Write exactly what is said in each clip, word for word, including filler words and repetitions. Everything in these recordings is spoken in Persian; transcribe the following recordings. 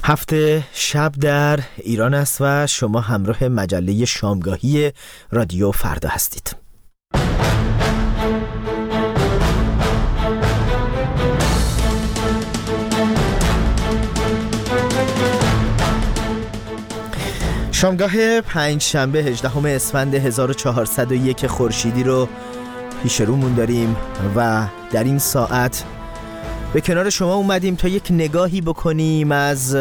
هفته شب در ایران است و شما همراه مجله شامگاهی رادیو فردا هستید. شامگاه پنج شنبه هجدهم اسفند هزار و چهارصد و یک خورشیدی رو پیش رومون داریم و در این ساعت به کنار شما اومدیم تا یک نگاهی بکنیم از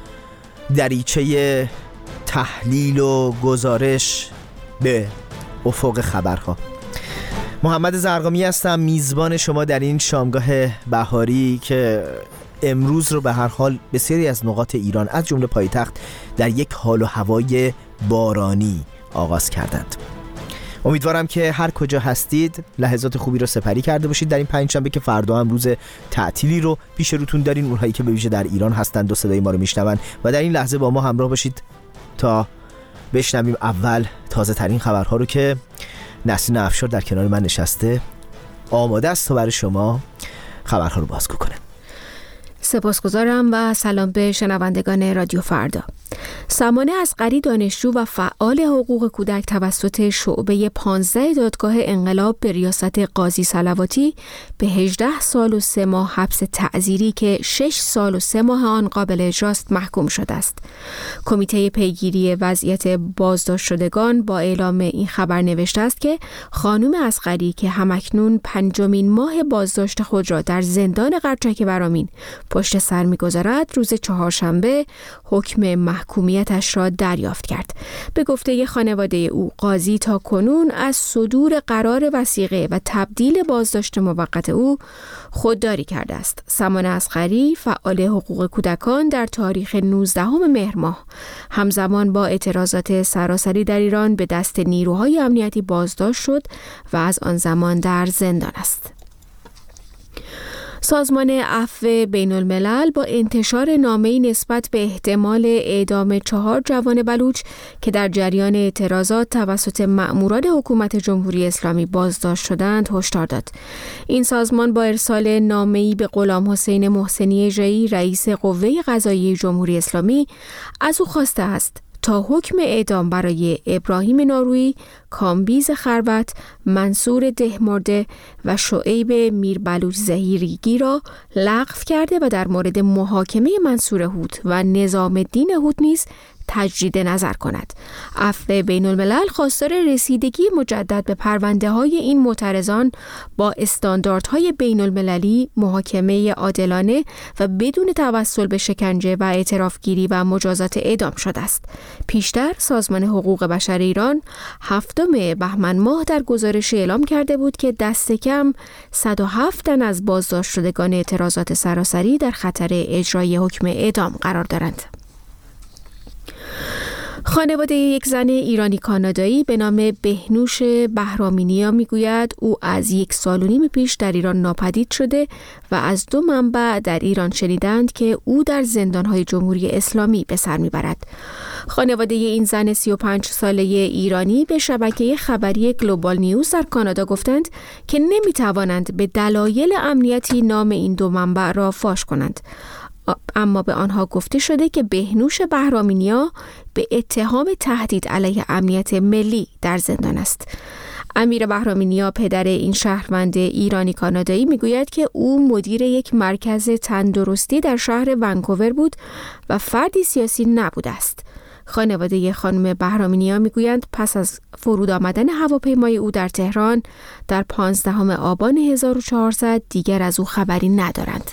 دریچه تحلیل و گزارش به افق خبرها. محمد زرقامی هستم، میزبان شما در این شامگاه بهاری که امروز رو به هر حال بسیاری از نقاط ایران از جمله پایتخت در یک حال و هوای بارانی آغاز کردند. امیدوارم که هر کجا هستید لحظات خوبی رو سپری کرده باشید در این پنجشنبه که فردا هم روز تعطیلی رو پیش روتون دارین. اونهایی که به ویژه در ایران هستند و صدای ما رو میشنون و در این لحظه با ما همراه باشید تا بشنویم اول تازه ترین خبرها رو که نسرین افشار در کنار من نشسته آماده است تا برای شما خبرها رو بازگو کنه. سپاسگزارم و سلام به شنوندگان رادیو فردا. سمانه اصغری دانشجو و فعال حقوق کودک توسط شعبه پانزده دادگاه انقلاب به ریاست قاضی صلواتی به هجده سال و سه ماه حبس تعزیری که شش سال و سه ماه آن قابل اجراست محکوم شده است. کمیته پیگیری وضعیت بازداشت شدگان با اعلام این خبر نوشته است که خانم اصغری که همکنون پنجمین ماه بازداشت خود را در زندان قرچک برامین پشت سر می‌گذارد، روز چهارشنبه حکم محکومیتش را دریافت کرد. به گفته خانواده او، قاضی تا کنون از صدور قرار وثیقه و تبدیل بازداشت موقت او خودداری کرده است. سمانه اصغری فعال حقوق کودکان در تاریخ نوزدهم مهر ماه همزمان با اعتراضات سراسری در ایران به دست نیروهای امنیتی بازداشت شد و از آن زمان در زندان است. سازمان عفو بین الملل با انتشار نامه‌ای نسبت به احتمال اعدام چهار جوان بلوچ که در جریان اعتراضات توسط مأموران حکومت جمهوری اسلامی بازداشت شدند هشدار داد. این سازمان با ارسال نامه‌ای به غلام حسین محسنی ژئی رئیس قوه قضاییه جمهوری اسلامی از او خواسته است تا حکم اعدام برای ابراهیم نارویی، کامبیز خربت، منصور دهمرده و شعیب میربلوچ زهیریگی را لغو کرده و در مورد محاکمه منصور هوت و نظام الدین هوت نیز تجدید نظر کند. عفو بین الملل خواستار رسیدگی مجدد به پرونده های این معترضان با استانداردهای بین المللی، محاکمه عادلانه و بدون توسل به شکنجه و اعترافگیری و مجازات اعدام شده است. پیشتر سازمان حقوق بشر ایران هفتم بهمن ماه در گزارش اعلام کرده بود که دست کم صد و هفت تن از بازداشت شدگان اعتراضات سراسری در خطر اجرای حکم اعدام قرار دارند. خانواده یک زن ایرانی کانادایی به نام بهنوش بهرامینیا میگوید او از یک سال و نیم پیش در ایران ناپدید شده و از دو منبع در ایران شنیدند که او در زندانهای جمهوری اسلامی به سر میبرد. خانواده این زن سی و پنج ساله ایرانی به شبکه خبری گلوبال نیوز در کانادا گفتند که نمیتوانند به دلایل امنیتی نام این دو منبع را فاش کنند. اما به آنها گفته شده که بهنوش بهرامینیا به اتهام تهدید علیه امنیت ملی در زندان است. امیر بهرامینیا پدر این شهروند ایرانی کانادایی میگوید که او مدیر یک مرکز تندرستی در شهر ونکوور بود و فردی سیاسی نبوده است. خانواده خانم بهرامینیا میگویند پس از فرود آمدن هواپیمای او در تهران در پانزدهم آبان هزار و چهارصد دیگر از او خبری ندارند.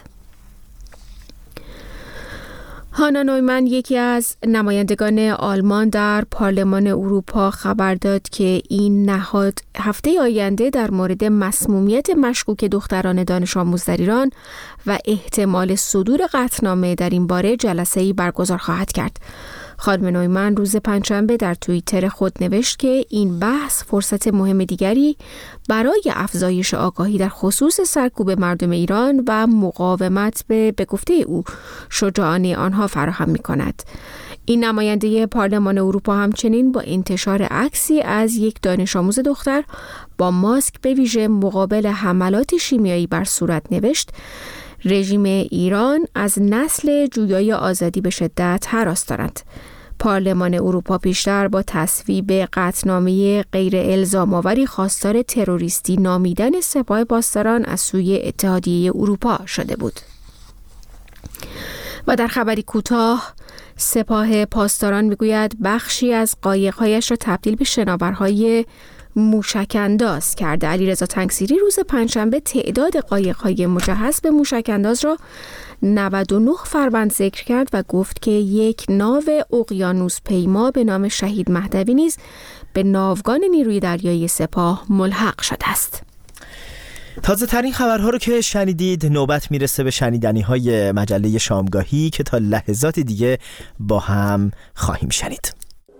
هانا نویمن، یکی از نمایندگان آلمان در پارلمان اروپا، خبر داد که این نهاد هفته آینده در مورد مسمومیت مشکوک دختران دانش آموز در ایران و احتمال صدور قطعنامه در این باره جلسه‌ای برگزار خواهد کرد. خانم نویمن روز پنجشنبه در توییتر خود نوشت که این بحث فرصت مهم دیگری برای افزایش آگاهی در خصوص سرکوب مردم ایران و مقاومت به به گفته او شجاعانه آنها فراهم می‌کند. این نماینده پارلمان اروپا همچنین با انتشار عکسی از یک دانش آموز دختر با ماسک به ویژه مقابل حملات شیمیایی بر صورت نوشت: رژیم ایران از نسل جویای آزادی به شدت هراس دارد. پارلمان اروپا پیشتر با تصویب قطعنامه غیر الزام‌آوری خواستار تروریستی نامیدن سپاه پاسداران از سوی اتحادیه اروپا شده بود. و در خبری کوتاه، سپاه پاسداران میگوید بخشی از قایق‌هایش را تبدیل به شناورهای موشک‌انداز کرده. علیرضا تنگسیری روز پنجشنبه تعداد قایق‌های مجهز به موشک‌انداز را نود و نه فروند ذکر کرد و گفت که یک ناو اقیانوس پیما به نام شهید مهدوی نیز به ناوگان نیروی دریایی سپاه ملحق شده است. تازه ترین خبرها رو که شنیدید، نوبت میرسه به شنیدنی های مجله شامگاهی که تا لحظات دیگه با هم خواهیم شنید.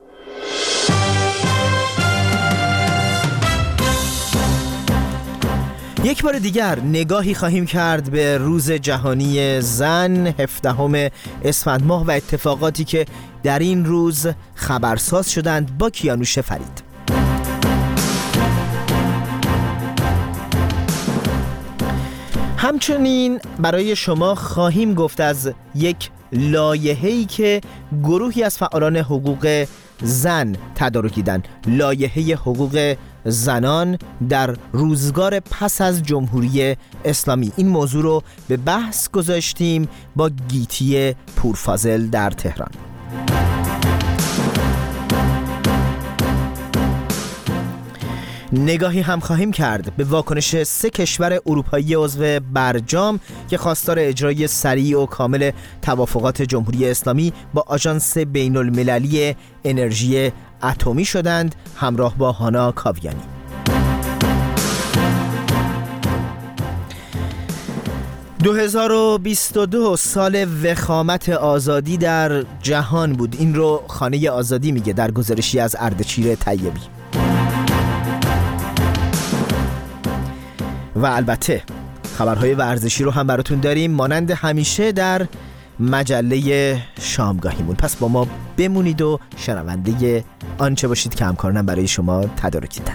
یک بار دیگر نگاهی خواهیم کرد به روز جهانی زن هفدهم اسفند ماه و اتفاقاتی که در این روز خبرساز شدند با کیانوش فرید. همچنین برای شما خواهیم گفت از یک لایحه‌ای که گروهی از فعالان حقوق زن تدارکیدن، لایحه حقوق زنان در روزگار پس از جمهوری اسلامی. این موضوع رو به بحث گذاشتیم با گیتی پورفاضل در تهران. نگاهی هم خواهیم کرد به واکنش سه کشور اروپایی عضو برجام که خواستار اجرای سریع و کامل توافقات جمهوری اسلامی با آژانس بین المللی انرژی اتمی شدند، همراه با هانا کاویانی. دو هزار و بیست و دو سال وخامت آزادی در جهان بود. این رو خانه آزادی میگه در گزارشی از اردشیر طیبی. و البته خبرهای ورزشی رو هم براتون داریم مانند همیشه در مجله شامگاهیمون. پس با ما بمونید و شنونده آنچه باشید که همکارانم برای شما تدارک دیدن.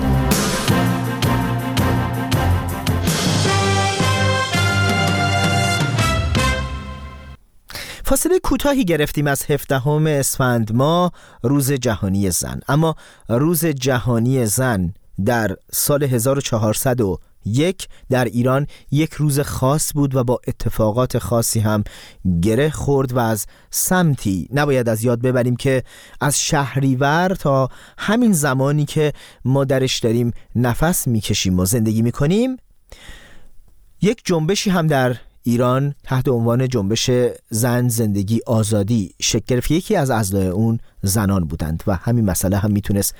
فاصله کوتاهی گرفتیم از هفدهم اسفند ماه، روز جهانی زن. اما روز جهانی زن در سال هزار و چهارصد و یک در ایران یک روز خاص بود و با اتفاقات خاصی هم گره خورد و از سمتی نباید از یاد ببریم که از شهریور تا همین زمانی که ما درش داریم نفس میکشیم و زندگی میکنیم، یک جنبشی هم در ایران تحت عنوان جنبش زن زندگی آزادی شکل گرفت. یکی از اعضای اون زنان بودند و همین مسئله هم میتونست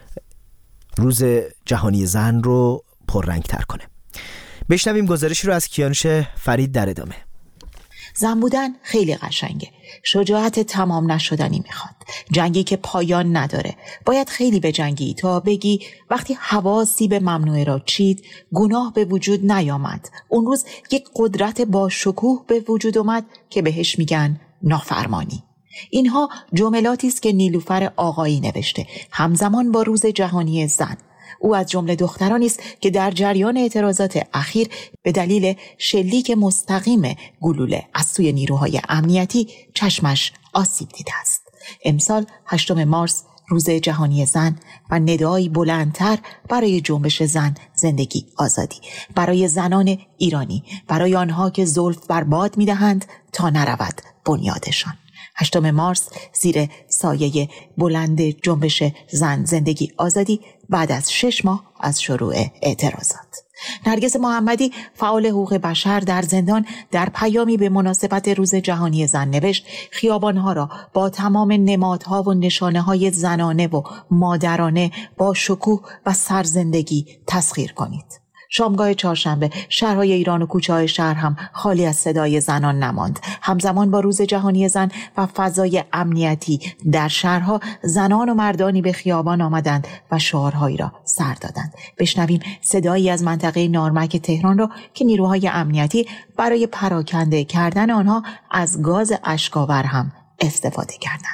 روز جهانی زن رو پررنگ تر کنه. بشنویم گزارشی رو از کیانوش فرید در ادامه. زن بودن خیلی قشنگه. شجاعت تمام نشدنی میخواد. جنگی که پایان نداره. باید خیلی بجنگی تا بگی وقتی حواسی به ممنوعه را چید، گناه به وجود نیامد. اون روز یک قدرت با شکوه به وجود اومد که بهش میگن نافرمانی. اینها جملاتی است که نیلوفر آقایی نوشته همزمان با روز جهانی زن. او از جمله دخترانی است که در جریان اعتراضات اخیر به دلیل شلیک مستقیم گلوله از سوی نیروهای امنیتی چشمش آسیب دیده است. امسال هشتم مارس روز جهانی زن و ندایی بلندتر برای جنبش زن زندگی آزادی، برای زنان ایرانی، برای آنها که زلف بر باد می‌دهند تا نرود بنیادشان. هشتم مارس زیر سایه بلند جنبش زن زندگی آزادی بعد از شش ماه از شروع اعتراضات. نرگس محمدی فعال حقوق بشر در زندان در پیامی به مناسبت روز جهانی زن نوشت خیابانها را با تمام نمادها و نشانه‌های زنانه و مادرانه با شکوه و سرزندگی تسخیر کنید. شامگاه چهارشنبه شهرهای ایران و کوچه‌های شهر هم خالی از صدای زنان نماند. همزمان با روز جهانی زن و فضای امنیتی در شهرها زنان و مردانی به خیابان آمدند و شعارهایی را سر دادند. بشنویم صدایی از منطقه نارمک تهران را که نیروهای امنیتی برای پراکنده کردن آنها از گاز اشک‌آور هم استفاده کردند.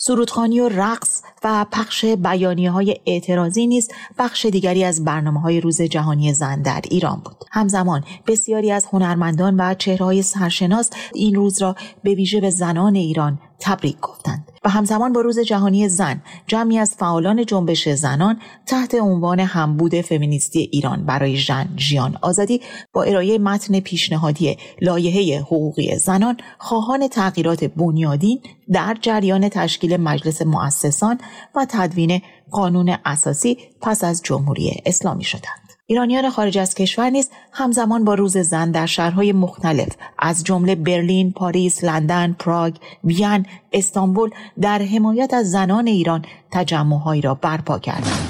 سرودخوانی و رقص و پخش بیانیه‌های اعتراضی نیز بخش دیگری از برنامه‌های روز جهانی زن در ایران بود. همزمان بسیاری از هنرمندان و چهره‌های سرشناس این روز را به ویژه به زنان ایران تبریک گفتند. و همزمان با روز جهانی زن، جمعی از فعالان جنبش زنان تحت عنوان همبود فمینیستی ایران برای ژن، ژیان، آزادی با ارائه متن پیشنهادی لایحه حقوقی زنان خواهان تغییرات بنیادین در جریان تشکیل مجلس مؤسسان و تدوین قانون اساسی پس از جمهوری اسلامی شدند. ایرانیان خارج از کشور نیز همزمان با روز زن در شهرهای مختلف از جمله برلین، پاریس، لندن، پراگ، وین، استانبول در حمایت از زنان ایران تجمع‌هایی را برپا کردند.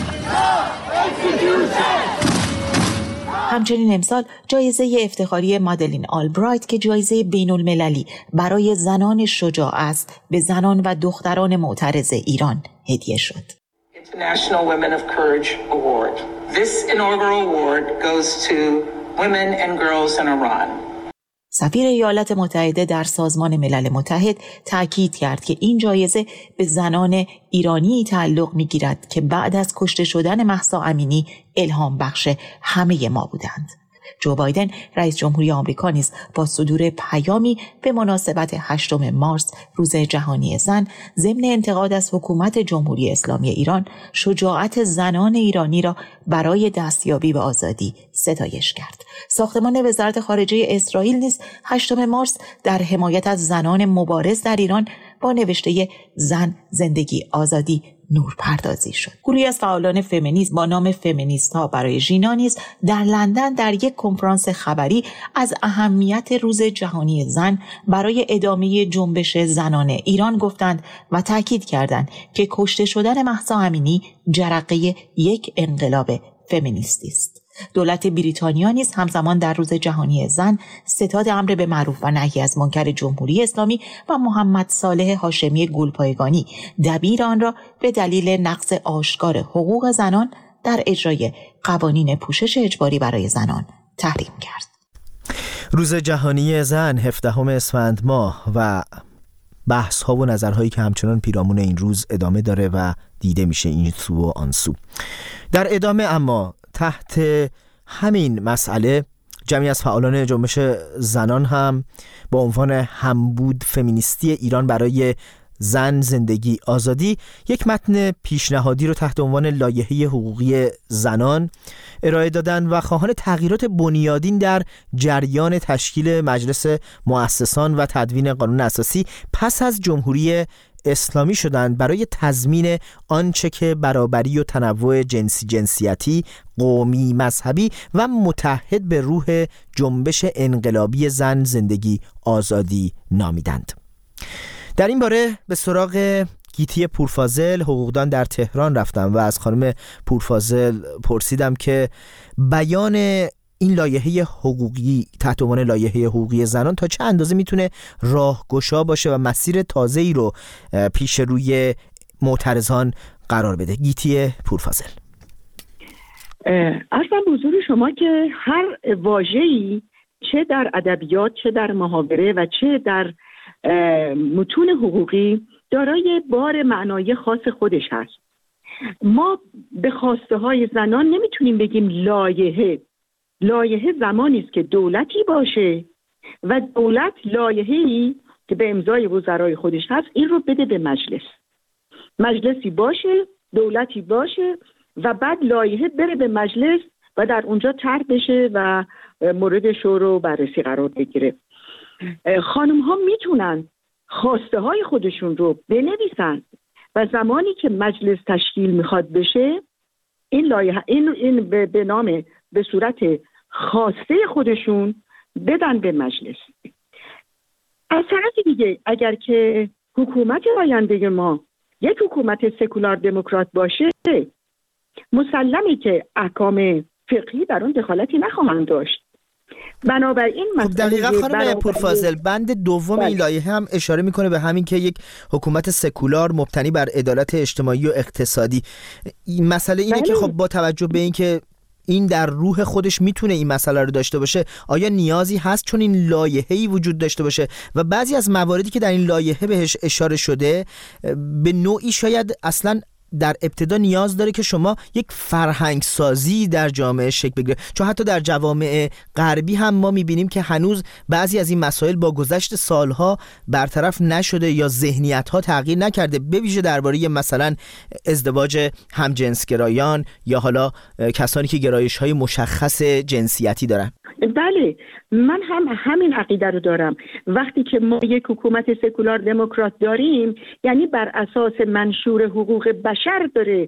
همچنین امسال جایزه افتخاری مادلین آلبرایت که جایزه بین المللی برای زنان شجاع است به زنان و دختران معترض ایران هدیه شد. International Women of Courage Award. This inaugural award goes to women and girls in Iran. سفیر ایالات متحده در سازمان ملل متحد تاکید کرد که این جایزه به زنان ایرانی تعلق می‌گیرد که بعد از کشته شدن مهسا امینی الهام بخش همه ما بودند. جو بایدن رئیس جمهوری آمریکا نیز با صدور پیامی به مناسبت هشتم مارس روز جهانی زن ضمن انتقاد از حکومت جمهوری اسلامی ایران شجاعت زنان ایرانی را برای دستیابی به آزادی ستایش کرد. ساختمان وزارت خارجه اسرائیل نیز هشتم مارس در حمایت از زنان مبارز در ایران با نوشته زن، زندگی، آزادی نور پردازی شد. گروهی از فعالان فمینیسم با نام فمینیست ها برای ژینا نیز در لندن در یک کنفرانس خبری از اهمیت روز جهانی زن برای ادامه جنبش زنان ایران گفتند و تاکید کردند که کشته شدن مهسا امینی جرقه یک انقلاب فمینیستی است. دولت بریتانیا نیز همزمان در روز جهانی زن ستاد امر به معروف و نهی از منکر جمهوری اسلامی و محمد صالح هاشمی گلپایگانی دبیر آن را به دلیل نقض آشکار حقوق زنان در اجرای قوانین پوشش اجباری برای زنان تحریم کرد. روز جهانی زن هفدهم اسفند ماه و بحث ها و نظرهایی که همچنان پیرامون این روز ادامه داره و دیده میشه این سو و آن سو. در ادامه اما تحت همین مسئله جمعی از فعالان جنبش زنان هم با عنوان همبود فمینیستی ایران برای زن، زندگی، آزادی یک متن پیشنهادی رو تحت عنوان لایحه حقوقی زنان ارائه دادن و خواهان تغییرات بنیادین در جریان تشکیل مجلس مؤسسان و تدوین قانون اساسی پس از جمهوری اسلامی شدند برای تضمین آنچه که برابری و تنوع جنسی، جنسیتی، قومی، مذهبی و متحد به روح جنبش انقلابی زن، زندگی، آزادی نامیدند. در این باره به سراغ گیتی پورفاضل حقوقدان در تهران رفتم و از خانم پورفاضل پرسیدم که بیان این لایحه حقوقی تحت عنوان لایحه حقوقی زنان تا چه اندازه میتونه راهگشا باشه و مسیر تازه‌ای رو پیش روی معترضان قرار بده. گیتی پورفاضل: عرضم به حضور شما که هر واژه‌ای چه در ادبیات، چه در محاوره و چه در متون حقوقی دارای بار معنایی خاص خودش هست. ما به خواسته های زنان نمیتونیم بگیم لایحه. لایحه زمانی است که دولتی باشه و دولت لایحه‌ای که به امضای وزرای خودش هست این رو بده به مجلس. مجلسی باشه، دولتی باشه و بعد لایحه بره به مجلس و در اونجا طرح بشه و مورد شورای و بررسی قرار بگیره. خانم ها میتونن خواسته های خودشون رو بنویسن و زمانی که مجلس تشکیل میخواد بشه این لایحه این این به, به نام به صورت خواسته خودشون بدن به مجلس. از طرف دیگه اگر که حکومت آینده ما یک حکومت سکولار دموکرات باشه مسلمه که احکام فقهی در اون دخالتی نخواهند داشت. بنابراین خب دقیقاً خانم پورفاضل بند دوم این لایحه هم اشاره میکنه به همین که یک حکومت سکولار مبتنی بر عدالت اجتماعی و اقتصادی. مسئله اینه بله. که خب با توجه به این که این در روح خودش میتونه این مسئله رو داشته باشه؟ آیا نیازی هست چون این لایحه‌ای وجود داشته باشه و بعضی از مواردی که در این لایحه بهش اشاره شده به نوعی شاید اصلاً در ابتدا نیاز داره که شما یک فرهنگ سازی در جامعه شکل بگیره، چون حتی در جوامع غربی هم ما میبینیم که هنوز بعضی از این مسائل با گذشت سالها برطرف نشده یا ذهنیت‌ها تغییر نکرده، به ویژه درباره مثلا ازدواج همجنسگرایان یا حالا کسانی که گرایش‌های مشخص جنسیتی دارن. بله، من هم همین عقیده رو دارم. وقتی که ما یک حکومت سکولار دموکرات داریم، یعنی بر اساس منشور حقوق بشر داره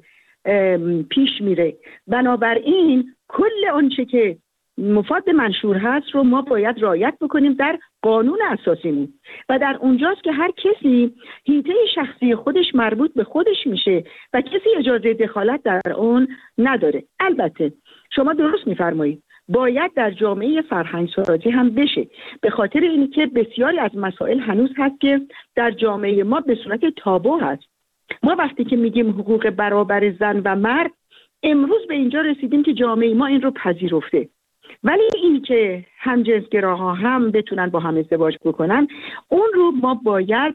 پیش میره، بنابراین کل آنچه که مفاد منشور هست رو ما باید رعایت بکنیم در قانون اساسیمون و در اونجاست که هر کسی حیطه شخصی خودش مربوط به خودش میشه و کسی اجازه دخالت در اون نداره. البته شما درست میفرمایید، باید در جامعه فرهنگ سازی هم بشه، به خاطر اینی که بسیاری از مسائل هنوز هست که در جامعه ما به صورت تابو هست. ما وقتی که میگیم حقوق برابر زن و مرد، امروز به اینجا رسیدیم که جامعه ما این رو پذیرفته، ولی این که همجنسگراها هم بتونن با هم ازدواج بکنن، اون رو ما باید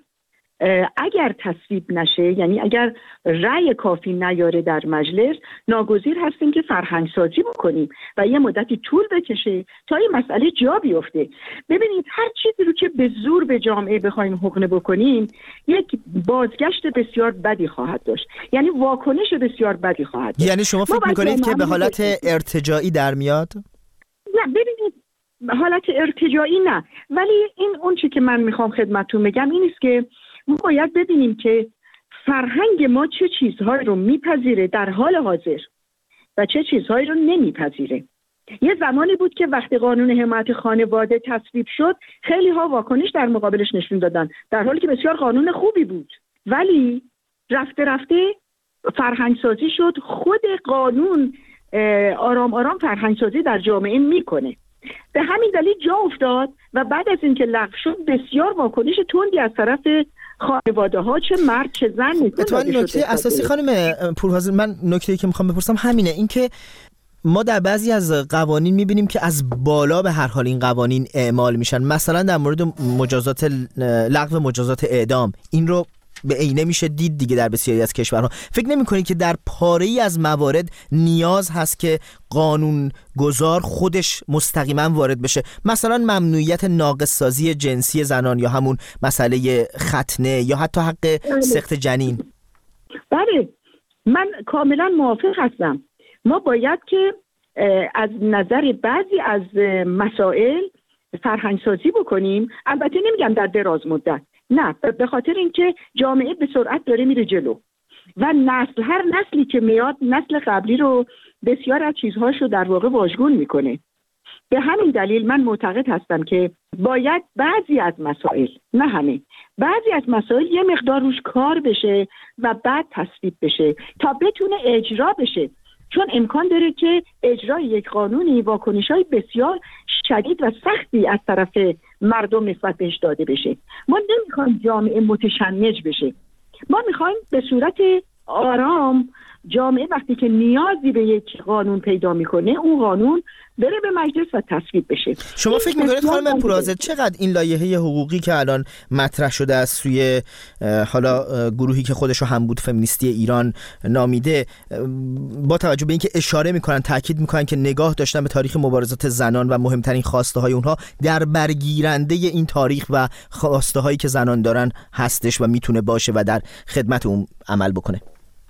اگر تصویب نشه، یعنی اگر رأی کافی نیاره در مجلس، ناگزیر هستیم که فرهنگ سازی بکنیم و یه مدتی طول بکشه تا این مسئله جا بیفته. ببینید، هر چیزی رو که به زور به جامعه بخوایم حقنه بکنیم، یک بازگشت بسیار بدی خواهد داشت، یعنی واکنش بسیار بدی خواهد داشت. یعنی شما فکر میکنید که به حالت ارتجاعی در میاد؟ نه، ببینید، حالت ارتجاعی نه، ولی این اون چی که من میخوام خدمتتون بگم این است که ما باید ببینیم که فرهنگ ما چه چیزهایی رو میپذیره در حال حاضر و چه چیزهایی رو نمیپذیره. یه زمانی بود که وقتی قانون حمایت خانواده تصویب شد، خیلی ها واکنش در مقابلش نشون دادن، در حالی که بسیار قانون خوبی بود، ولی رفته رفته فرهنگ سازی شد. خود قانون آرام آرام فرهنگ سازی در جامعه میکنه، به همین دلیل جا افتاد و بعد از اینکه لغو شد بسیار واکنش تندی از طرف خانواده ها، چه مرد چه زن نشون داده. نکته اساسی خانم پورحاضر، من نکته‌ای که میخوام بپرسم همینه، این که ما در بعضی از قوانین میبینیم که از بالا به هر حال این قوانین اعمال میشن، مثلا در مورد مجازات لغو مجازات اعدام، این رو به عینه میشه دید دیگه در بسیاری از کشورها. فکر نمی‌کنید که در پاره‌ای از موارد نیاز هست که قانون گذار خودش مستقیما وارد بشه؟ مثلا ممنوعیت ناقص سازی جنسی زنان یا همون مسئله ختنه یا حتی حق سقط جنین. بله، من کاملا موافق هستم. ما باید که از نظر بعضی از مسائل فرهنگ سازی بکنیم، البته نمیگم در دراز مدت، نه، به خاطر اینکه جامعه به سرعت داره میره جلو و نسل هر نسلی که میاد نسل قبلی رو بسیار از چیزهاش رو در واقع واژگون میکنه. به همین دلیل من معتقد هستم که باید بعضی از مسائل، نه همه، بعضی از مسائل یه مقدار روش کار بشه و بعد تصویب بشه تا بتونه اجرا بشه، چون امکان داره که اجرای یک قانونی واکنش‌های بسیار شدید و سختی از طرف مردم نسبت بهش داده بشه. ما نمیخوایم جامعه متشنج بشه، ما میخوایم به صورت آرام جامعه وقتی که نیازی به یک قانون پیدا میکنه، اون قانون بره به مجلس و تصویب بشه. شما فکر میکنید خانم پورحاضر چقدر این لایحه حقوقی که الان مطرح شده از سوی حالا گروهی که خودشو همبود فمینیستی ایران نامیده، با توجه به اینکه اشاره میکنن، تاکید میکنن که نگاه داشتن به تاریخ مبارزات زنان و مهمترین خواسته های اونها در برگیرنده این تاریخ و خواسته هایی که زنان دارن هستش و میتونه باشه و در خدمت اون عمل بکنه؟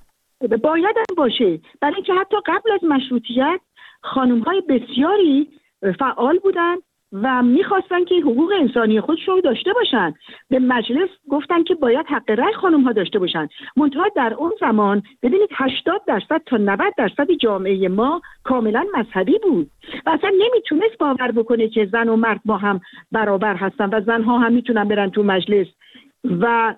باید هم باشه، برای اینکه حتی قبل از مشروطیت خانم‌های بسیاری فعال بودن و می‌خواستن که حقوق انسانی خودشون رو داشته باشن. به مجلس گفتن که باید حق رأی خانم‌ها داشته باشن. منتها در اون زمان ببینید هشتاد درصد تا نود درصد جامعه ما کاملا مذهبی بود و اصلا نمیتونست باور بکنه که زن و مرد با هم برابر هستن و زن‌ها هم میتونن برن تو مجلس و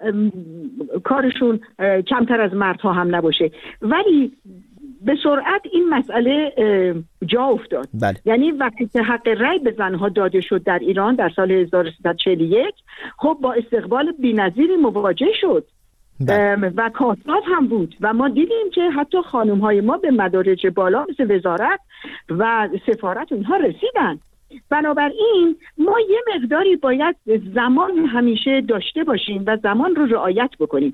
کارشون کمتر از مردها هم نباشه. ولی به سرعت این مسئله جا افتاد. بله. یعنی وقتی که حق رأی به زنها داده شد در ایران در سال هزار و سیصد و چهل و یک، خب با استقبال بی‌نظیری مواجه شد. و کاسات هم بود و ما دیدیم که حتی خانم های ما به مدارج بالا مثل وزارت و سفارت اونها رسیدن. بنابراین ما یه مقداری باید زمان همیشه داشته باشیم و زمان رو رعایت بکنیم.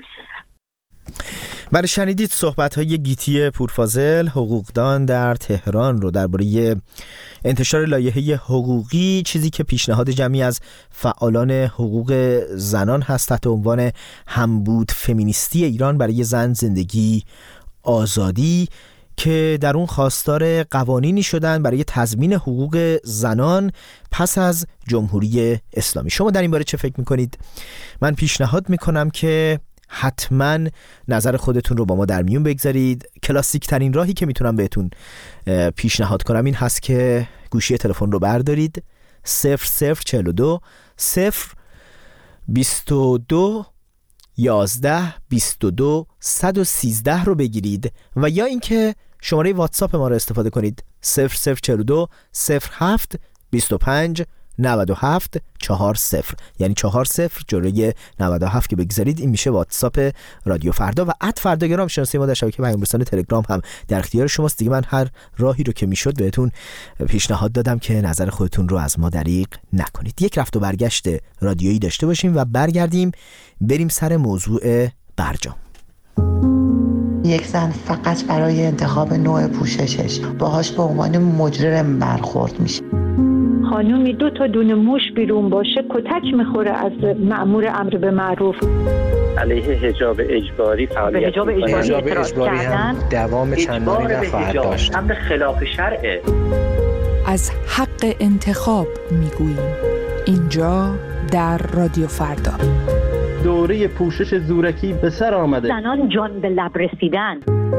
برای شنیدید صحبت‌های گیتی پورفاضل، حقوقدان در تهران رو درباره انتشار لایحه حقوقی، چیزی که پیشنهاد جمعی از فعالان حقوق زنان هست تحت عنوان همبود فمینیستی ایران برای زن، زندگی، آزادی، که در اون خواستار قوانینی شدن برای تضمین حقوق زنان پس از جمهوری اسلامی. شما در این باره چه فکر میکنید؟ من پیشنهاد میکنم که حتما نظر خودتون رو با ما در میون بگذارید. کلاسیک ترین راهی که میتونم بهتون پیشنهاد کنم این هست که گوشی تلفن رو بردارید، صفر صفر چهل و دو صفر بیست و دو یازده بیست و دو صد و سیزده رو بگیرید و یا اینکه شماره واتساپ ما رو استفاده کنید، صفر صفر چهل و دو صفر هفت بیست و پنج نود و هفت چهار صفر، یعنی چهار صفر جلوی نود و هفت که بگذارید این میشه واتساپ رادیو فردا. و اد فرداگرام شناسی ما در شبکه پیام رسان تلگرام هم در اختیار شماست. دیگه من هر راهی رو که میشد بهتون پیشنهاد دادم که نظر خودتون رو از ما دریغ نکنید. یک رفت و برگشت رادیویی داشته باشیم و برگردیم بریم سر موضوع برجام. یک زن فقط برای انتخاب نوع پوششش باهاش به عنوان مجرم برخورد میشه. خانومی دو تا دونه موش بیرون باشه کتک میخوره از مأمور امر به معروف. علیه حجاب اجباری فعالیت حجاب اجباری, حجاب اجباری هم دوام چندانی نخواهد داشت. امر خلاف شرعه. از حق انتخاب میگوییم اینجا در رادیو فردا. دوره پوشش زورکی به سر آمده. زنان جان به لب رسیدن.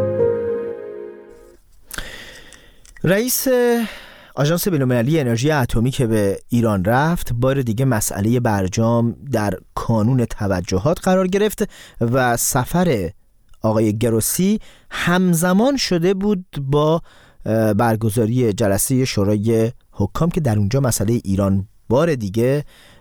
رئیس آژانس بین‌المللی انرژی اتمی که به ایران رفت، بار دیگه مسئله برجام در کانون توجهات قرار گرفت و سفر آقای گروسی همزمان شده بود با برگزاری جلسه شورای حکام که در اونجا مسئله ایران بار دیگه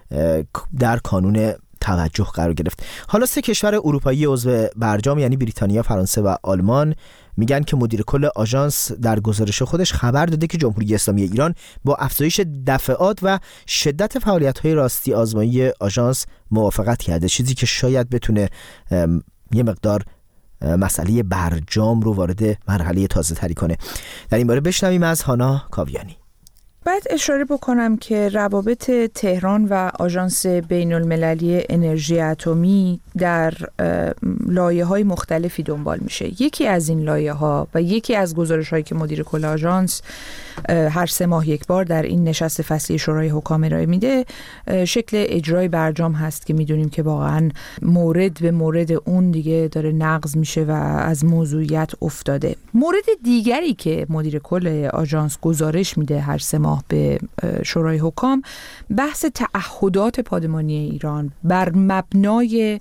در کانون توجه قرار گرفت. حالا سه کشور اروپایی عضو برجام یعنی بریتانیا، فرانسه و آلمان میگن که مدیر کل آژانس در گزارش خودش خبر داده که جمهوری اسلامی ایران با افزایش دفعات و شدت فعالیت‌های راستی آزمایی آژانس موافقت کرده، چیزی که شاید بتونه یه مقدار مسئله برجام رو وارد مرحله تازه تری کنه. در این باره بشنویم از هانا کاویانی. باید اشاره بکنم که روابط تهران و آژانس بین‌المللی انرژی اتمی در لایه‌های مختلفی دنبال میشه. یکی از این لایه‌ها و یکی از گزارش‌هایی که مدیر کل آژانس هر سه ماه یک بار در این نشست فصلی شورای حکام ارائه میده شکل اجرای برجام هست که میدونیم که واقعا مورد به مورد اون دیگه داره نقض میشه و از موضوعیت افتاده. مورد دیگری که مدیر کل آژانس گزارش میده هر سه ماه به شورای حکام بحث تعهدات پادمانی ایران بر مبنای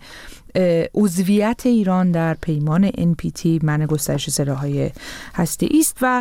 عضویت ایران در پیمان ان پی تی منع گسترش سلاح‌های هسته‌ای است و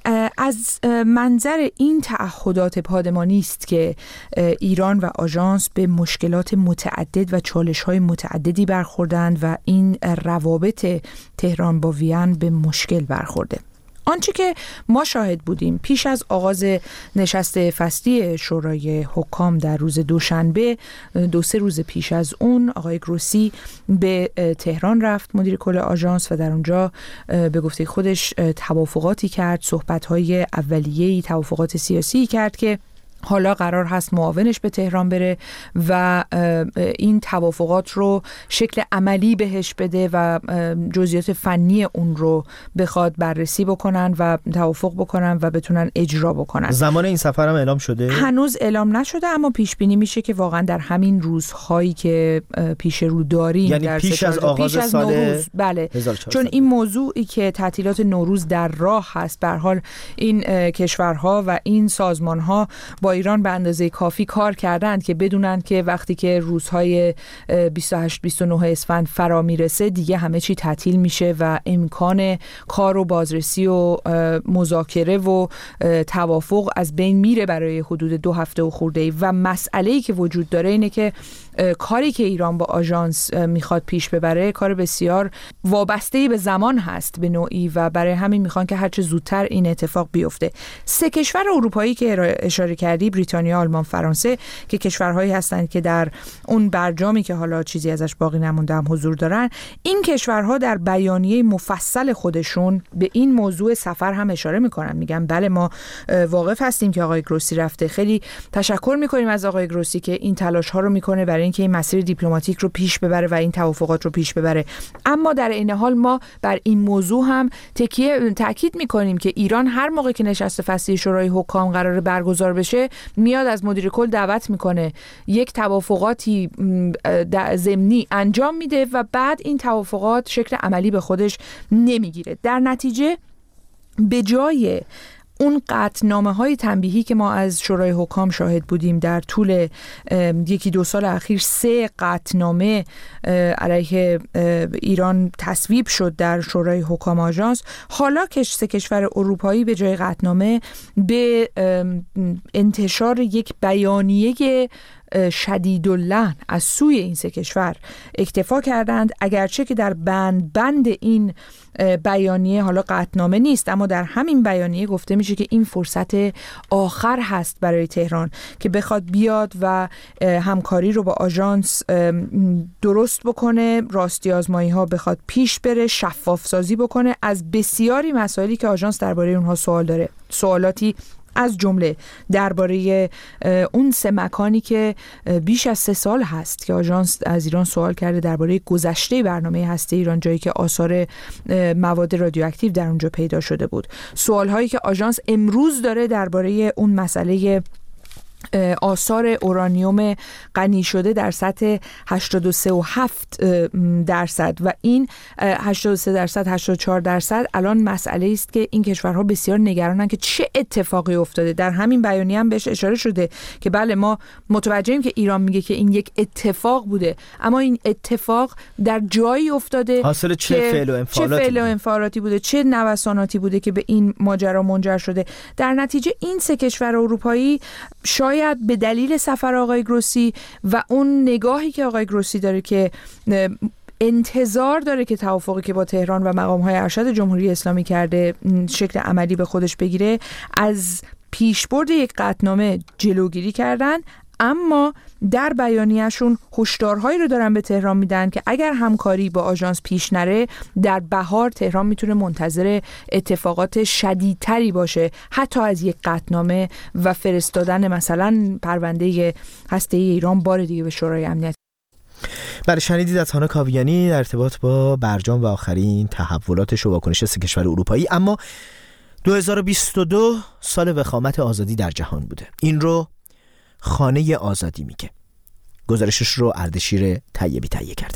از منظر این تعهدات پادمانی است که ایران و آژانس به مشکلات متعدد و چالش‌های متعددی برخوردند و این روابط تهران با وین به مشکل برخورده. آنچه که ما شاهد بودیم پیش از آغاز نشست فصلی شورای حکام در روز دوشنبه، دو سه روز پیش از اون آقای گروسی به تهران رفت، مدیر کل آژانس، و در اونجا به گفته خودش توافقاتی کرد، صحبت‌های اولیه‌ای، توافقات سیاسی کرد که حالا قرار هست معاونش به تهران بره و این توافقات رو شکل عملی بهش بده و جزئیات فنی اون رو بخواد بررسی بکنن و توافق بکنن و بتونن اجرا بکنن. زمان این سفر هم اعلام شده؟ هنوز اعلام نشده، اما پیش بینی میشه که واقعا در همین روزهایی که پیش رو داریم، یعنی در پیش از آغاز پیش از سال نوروز، بله، چون این موضوعی که تعطیلات نوروز در راه هست، به هر حال این کشورها و این سازمانها با ایران به اندازه کافی کار کردند که بدونن که وقتی که روزهای بیست و هشت بیست و نه اسفند فرا میرسه دیگه همه چی تعطیل میشه و امکان کار و بازرسی و مذاکره و توافق از بین میره برای حدود دو هفته و خورده‌ای. و مسئله‌ای که وجود داره اینه که کاری که ایران با آژانس میخواد پیش ببره کار بسیار وابسته به زمان هست به نوعی و برای همین میخوان که هرچه زودتر این اتفاق بیفته. سه کشور اروپایی که اشاره کردی، بریتانیا، آلمان، فرانسه، که کشورهایی هستند که در اون برجامی که حالا چیزی ازش باقی نمونده هم حضور دارن، این کشورها در بیانیه مفصل خودشون به این موضوع سفر هم اشاره میکنن. میگن بله ما واقف هستیم که آقای گروسی رفته، خیلی تشکر میکنیم از آقای گروسی که این تلاش ها رو میکنه برای اینکه این مسیر دیپلماتیک رو پیش ببره و این توافقات رو پیش ببره، اما در این حال ما بر این موضوع هم تکیه تاکید میکنیم که ایران هر موقع که نشست فصلی شورای حکام قرار برگزار بشه میاد از مدیر کل دعوت میکنه، یک توافقاتی ضمنی انجام میده و بعد این توافقات شکل عملی به خودش نمیگیره. در نتیجه به جای اون قطعنامه های تنبیهی که ما از شورای حکام شاهد بودیم در طول یکی دو سال اخیر، سه قطعنامه علیه ایران تصویب شد در شورای حکام آژانس، حالا که سه کشور اروپایی به جای قطعنامه به انتشار یک بیانیه شدیداللحن از سوی این سه کشور اکتفا کردند، اگرچه که در بند بند این بیانیه حالا قطعنامه نیست، اما در همین بیانیه گفته میشه که این فرصت آخر هست برای تهران که بخواد بیاد و همکاری رو با آژانس درست بکنه، راستی آزمایی ها بخواد پیش بره، شفاف سازی بکنه از بسیاری مسائلی که آژانس درباره اونها سوال داره، سوالاتی از جمله درباره اون سه مکانی که بیش از سه سال هست که آژانس از ایران سوال کرده درباره گذشته برنامه هسته ایران، جایی که آثار مواد رادیواکتیو در اونجا پیدا شده بود، سوال هایی که آژانس امروز داره درباره اون مسئله آثار اورانیوم غنی شده در سطح هشتاد و سه و هفت درصد و این هشتاد و سه درصد هشتاد و چهار درصد الان مسئله است که این کشورها بسیار نگرانن که چه اتفاقی افتاده. در همین بیانیه هم بهش اشاره شده که بله ما متوجهیم که ایران میگه که این یک اتفاق بوده، اما این اتفاق در جایی افتاده حاصل چه فعل و انفعالاتی, چه فعل و انفعالاتی بوده، چه نوساناتی بوده که به این ماجرا منجر شده. در نتیجه این سه کشور اروپایی شاید به دلیل سفر آقای گروسی و اون نگاهی که آقای گروسی داره که انتظار داره که توافقی که با تهران و مقام‌های ارشد جمهوری اسلامی کرده شکل عملی به خودش بگیره، از پیشبرد یک قطعنامه جلوگیری کردن، اما در بیانیه‌شون هشدارهایی رو دارن به تهران میدن که اگر همکاری با آژانس پیش نره در بهار تهران میتونه منتظر اتفاقات شدیدتری باشه، حتی از یک قطعنامه و فرستادن مثلا پرونده هسته‌ای ایران بار دیگه به شورای امنیت. برای شنیدید از هانا کاویانی در ارتباط با برجام و آخرین تحولات و واکنش سه کشور اروپایی. اما دو هزار و بیست و دو سال وخامت آزادی در جهان بوده. این رو خانه آزادی میگه. گزارشش رو اردشیر طیبی تهیه کرده.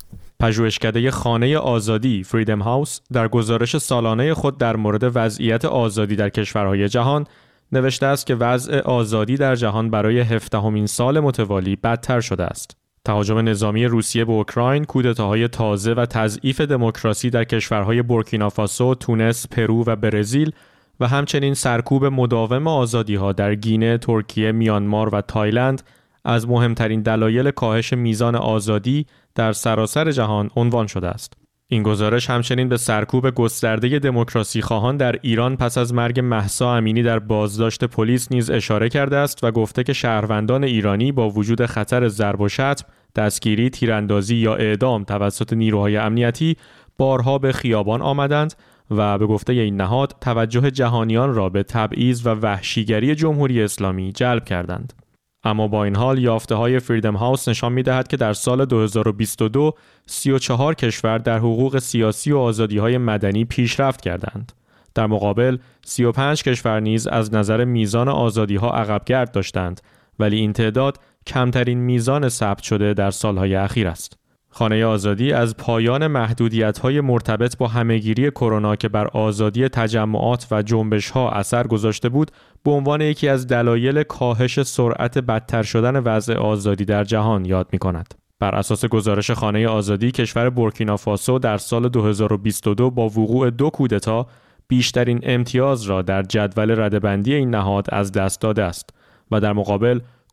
پژوهشکده خانه آزادی فریدم هاوس در گزارش سالانه خود در مورد وضعیت آزادی در کشورهای جهان نوشته است که وضع آزادی در جهان برای هفدهمین سال متوالی بدتر شده است. تهاجم نظامی روسیه به اوکراین، کودتاهای تازه و تضعیف دموکراسی در کشورهای بورکینافاسو، تونس، پرو و برزیل و همچنین سرکوب مداوم آزادی‌ها در گینه، ترکیه، میانمار و تایلند از مهمترین دلایل کاهش میزان آزادی در سراسر جهان عنوان شده است. این گزارش همچنین به سرکوب گسترده دموکراسی خواهان در ایران پس از مرگ مهسا امینی در بازداشت پلیس نیز اشاره کرده است و گفته که شهروندان ایرانی با وجود خطر ضرب و شتم، دستگیری، تیراندازی یا اعدام توسط نیروهای امنیتی بارها به خیابان آمدند و به گفته این نهاد توجه جهانیان را به تبعیض و وحشیگری جمهوری اسلامی جلب کردند. اما با این حال یافته‌های فریدم هاوس نشان می‌دهد که در سال دو هزار و بیست و دو سی و چهار کشور در حقوق سیاسی و آزادی‌های مدنی پیشرفت کردند. در مقابل سی و پنج کشور نیز از نظر میزان آزادی‌ها عقب‌گرد داشتند، ولی این تعداد کمترین میزان ثبت شده در سال‌های اخیر است. خانه آزادی از پایان محدودیت‌های مرتبط با همه‌گیری کرونا که بر آزادی تجمعات و جنبش‌ها اثر گذاشته بود، به عنوان یکی از دلایل کاهش سرعت بدتر شدن وضع آزادی در جهان یاد می‌کند. بر اساس گزارش خانه آزادی، کشور بورکینافاسو در سال دو هزار و بیست و دو با وقوع دو کودتا بیشترین امتیاز را در جدول رده‌بندی این نهاد از دست داده است و در مقابل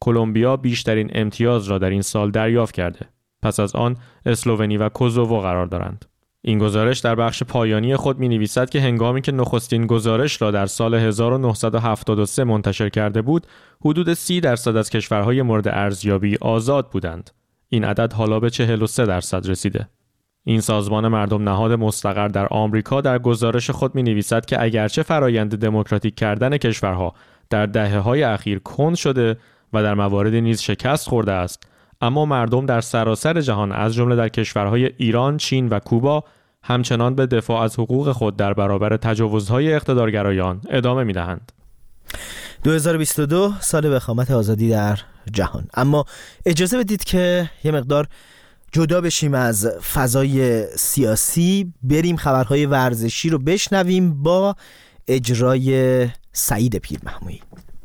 کلمبیا بیشترین امتیاز را در این سال دریافت کرده. پس از آن اسلوونی و کوزوو قرار دارند. این گزارش در بخش پایانی خود می‌نویسد که هنگامی که نخستین گزارش را در سال هزار و نهصد و هفتاد و سه منتشر کرده بود، حدود سی درصد از کشورهای مورد ارزیابی آزاد بودند. این عدد حالا به چهل و سه درصد رسیده. این سازمان مردم نهاد مستقر در آمریکا در گزارش خود می‌نویسد که اگرچه فرایند دموکراتیک کردن کشورها در دهه‌های اخیر کند شده و در مواردی نیز شکست خورده است، اما مردم در سراسر جهان از جمله در کشورهای ایران، چین و کوبا همچنان به دفاع از حقوق خود در برابر تجاوزهای اقتدارگرایان ادامه می‌دهند. دو هزار و بیست و دو سال وخامت آزادی در جهان. اما اجازه بدید که یه مقدار جدا بشیم از فضای سیاسی، بریم خبرهای ورزشی رو بشنویم با اجرای سعید پیرمحمودی.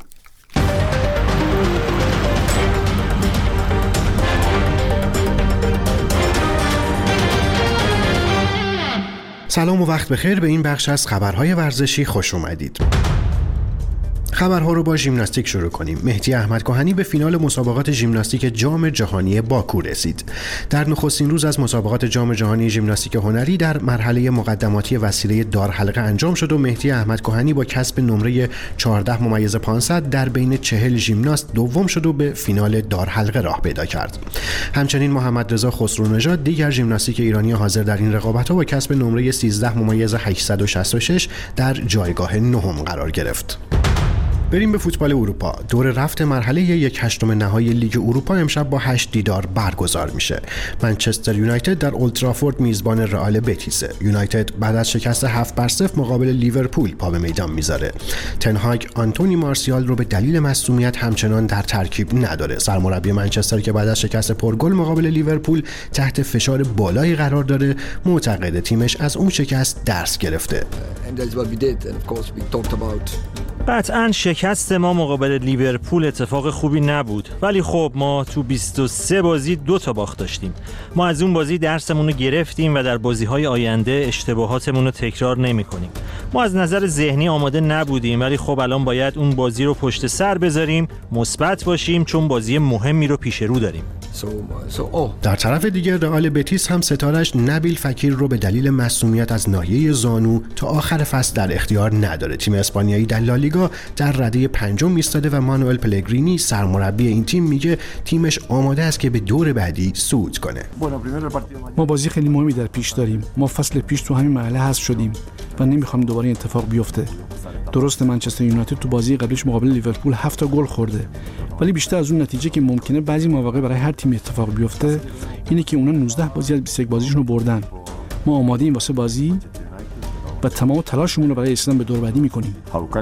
سلام و وقت بخیر، به این بخش از خبرهای ورزشی خوش اومدید. خبرها رو با ژیمناستیک شروع کنیم. مهدی احمد کهنی به فینال مسابقات ژیمناستیک جام جهانی باکو رسید. در نخستین روز از مسابقات جام جهانی ژیمناستیک هنری در مرحله مقدماتی وسیله دارحلقه انجام شد و مهدی احمد کهنی با کسب نمره چهارده ممیز پانصد در بین چهل ژیمناست دوم شد و به فینال دارحلقه راه پیدا کرد. همچنین محمد رضا خسرونژاد دیگر ژیمناستیک ایرانی حاضر در این رقابت‌ها با کسب نمره سیزده ممیز هشتصد و شصت و شش در جایگاه نهم قرار گرفت. بریم به فوتبال اروپا. دور رفت مرحله یک هشتم نهایی لیگ اروپا امشب با هشت دیدار برگزار میشه. منچستر یونایتد در اولترافورد میزبان رئال بتیسه. یونایتد بعد از شکست هفت بر صفر مقابل لیورپول پا به میدان میذاره. تنهاگ آنتونی مارسیال رو به دلیل مصدومیت همچنان در ترکیب نداره. سرمربی منچستر که بعد از شکست پرگل مقابل لیورپول تحت فشار بالایی قرار داره، معتقد تیمش از اون شکست درس گرفته. قطعاً شکست ما مقابل لیورپول اتفاق خوبی نبود، ولی خب ما تو بیست و سه بازی دو تا باخت داشتیم. ما از اون بازی درسمون رو گرفتیم و در بازی‌های آینده اشتباهاتمون رو تکرار نمی‌کنیم. ما از نظر ذهنی آماده نبودیم، ولی خب الان باید اون بازی رو پشت سر بذاریم، مثبت باشیم، چون بازی مهمی رو پیش رو داریم. در طرف دیگر رئال بتیس هم ستارش نبیل فکیر رو به دلیل مصدومیت از ناحیه زانو تا آخر فصل در اختیار نداره. تیم اسپانیایی در لالیگا در رده پنجم ایستاده و مانوئل پلگرینی سرمربی این تیم میگه تیمش آماده است که به دور بعدی صعود کنه. ما بازی خیلی مهمی در پیش داریم. ما فصل پیش تو همین مرحله حذف شدیم و نمیخوام دوباره این اتفاق بیفته. درسته منچستر یونایتد تو بازی قبلیش مقابل لیورپول هفت تا گل خورده، ولی بیشتر از اون نتیجه که ممکنه بعضی مواقع برای هر تیم اتفاق بیفته اینه که اونا نوزده بازی از بیست و یک بازیشون رو بردن. ما آماده ایم واسه بازی و تمام تلاشمون رو برای رسیدن به دور بعدی میکنیم.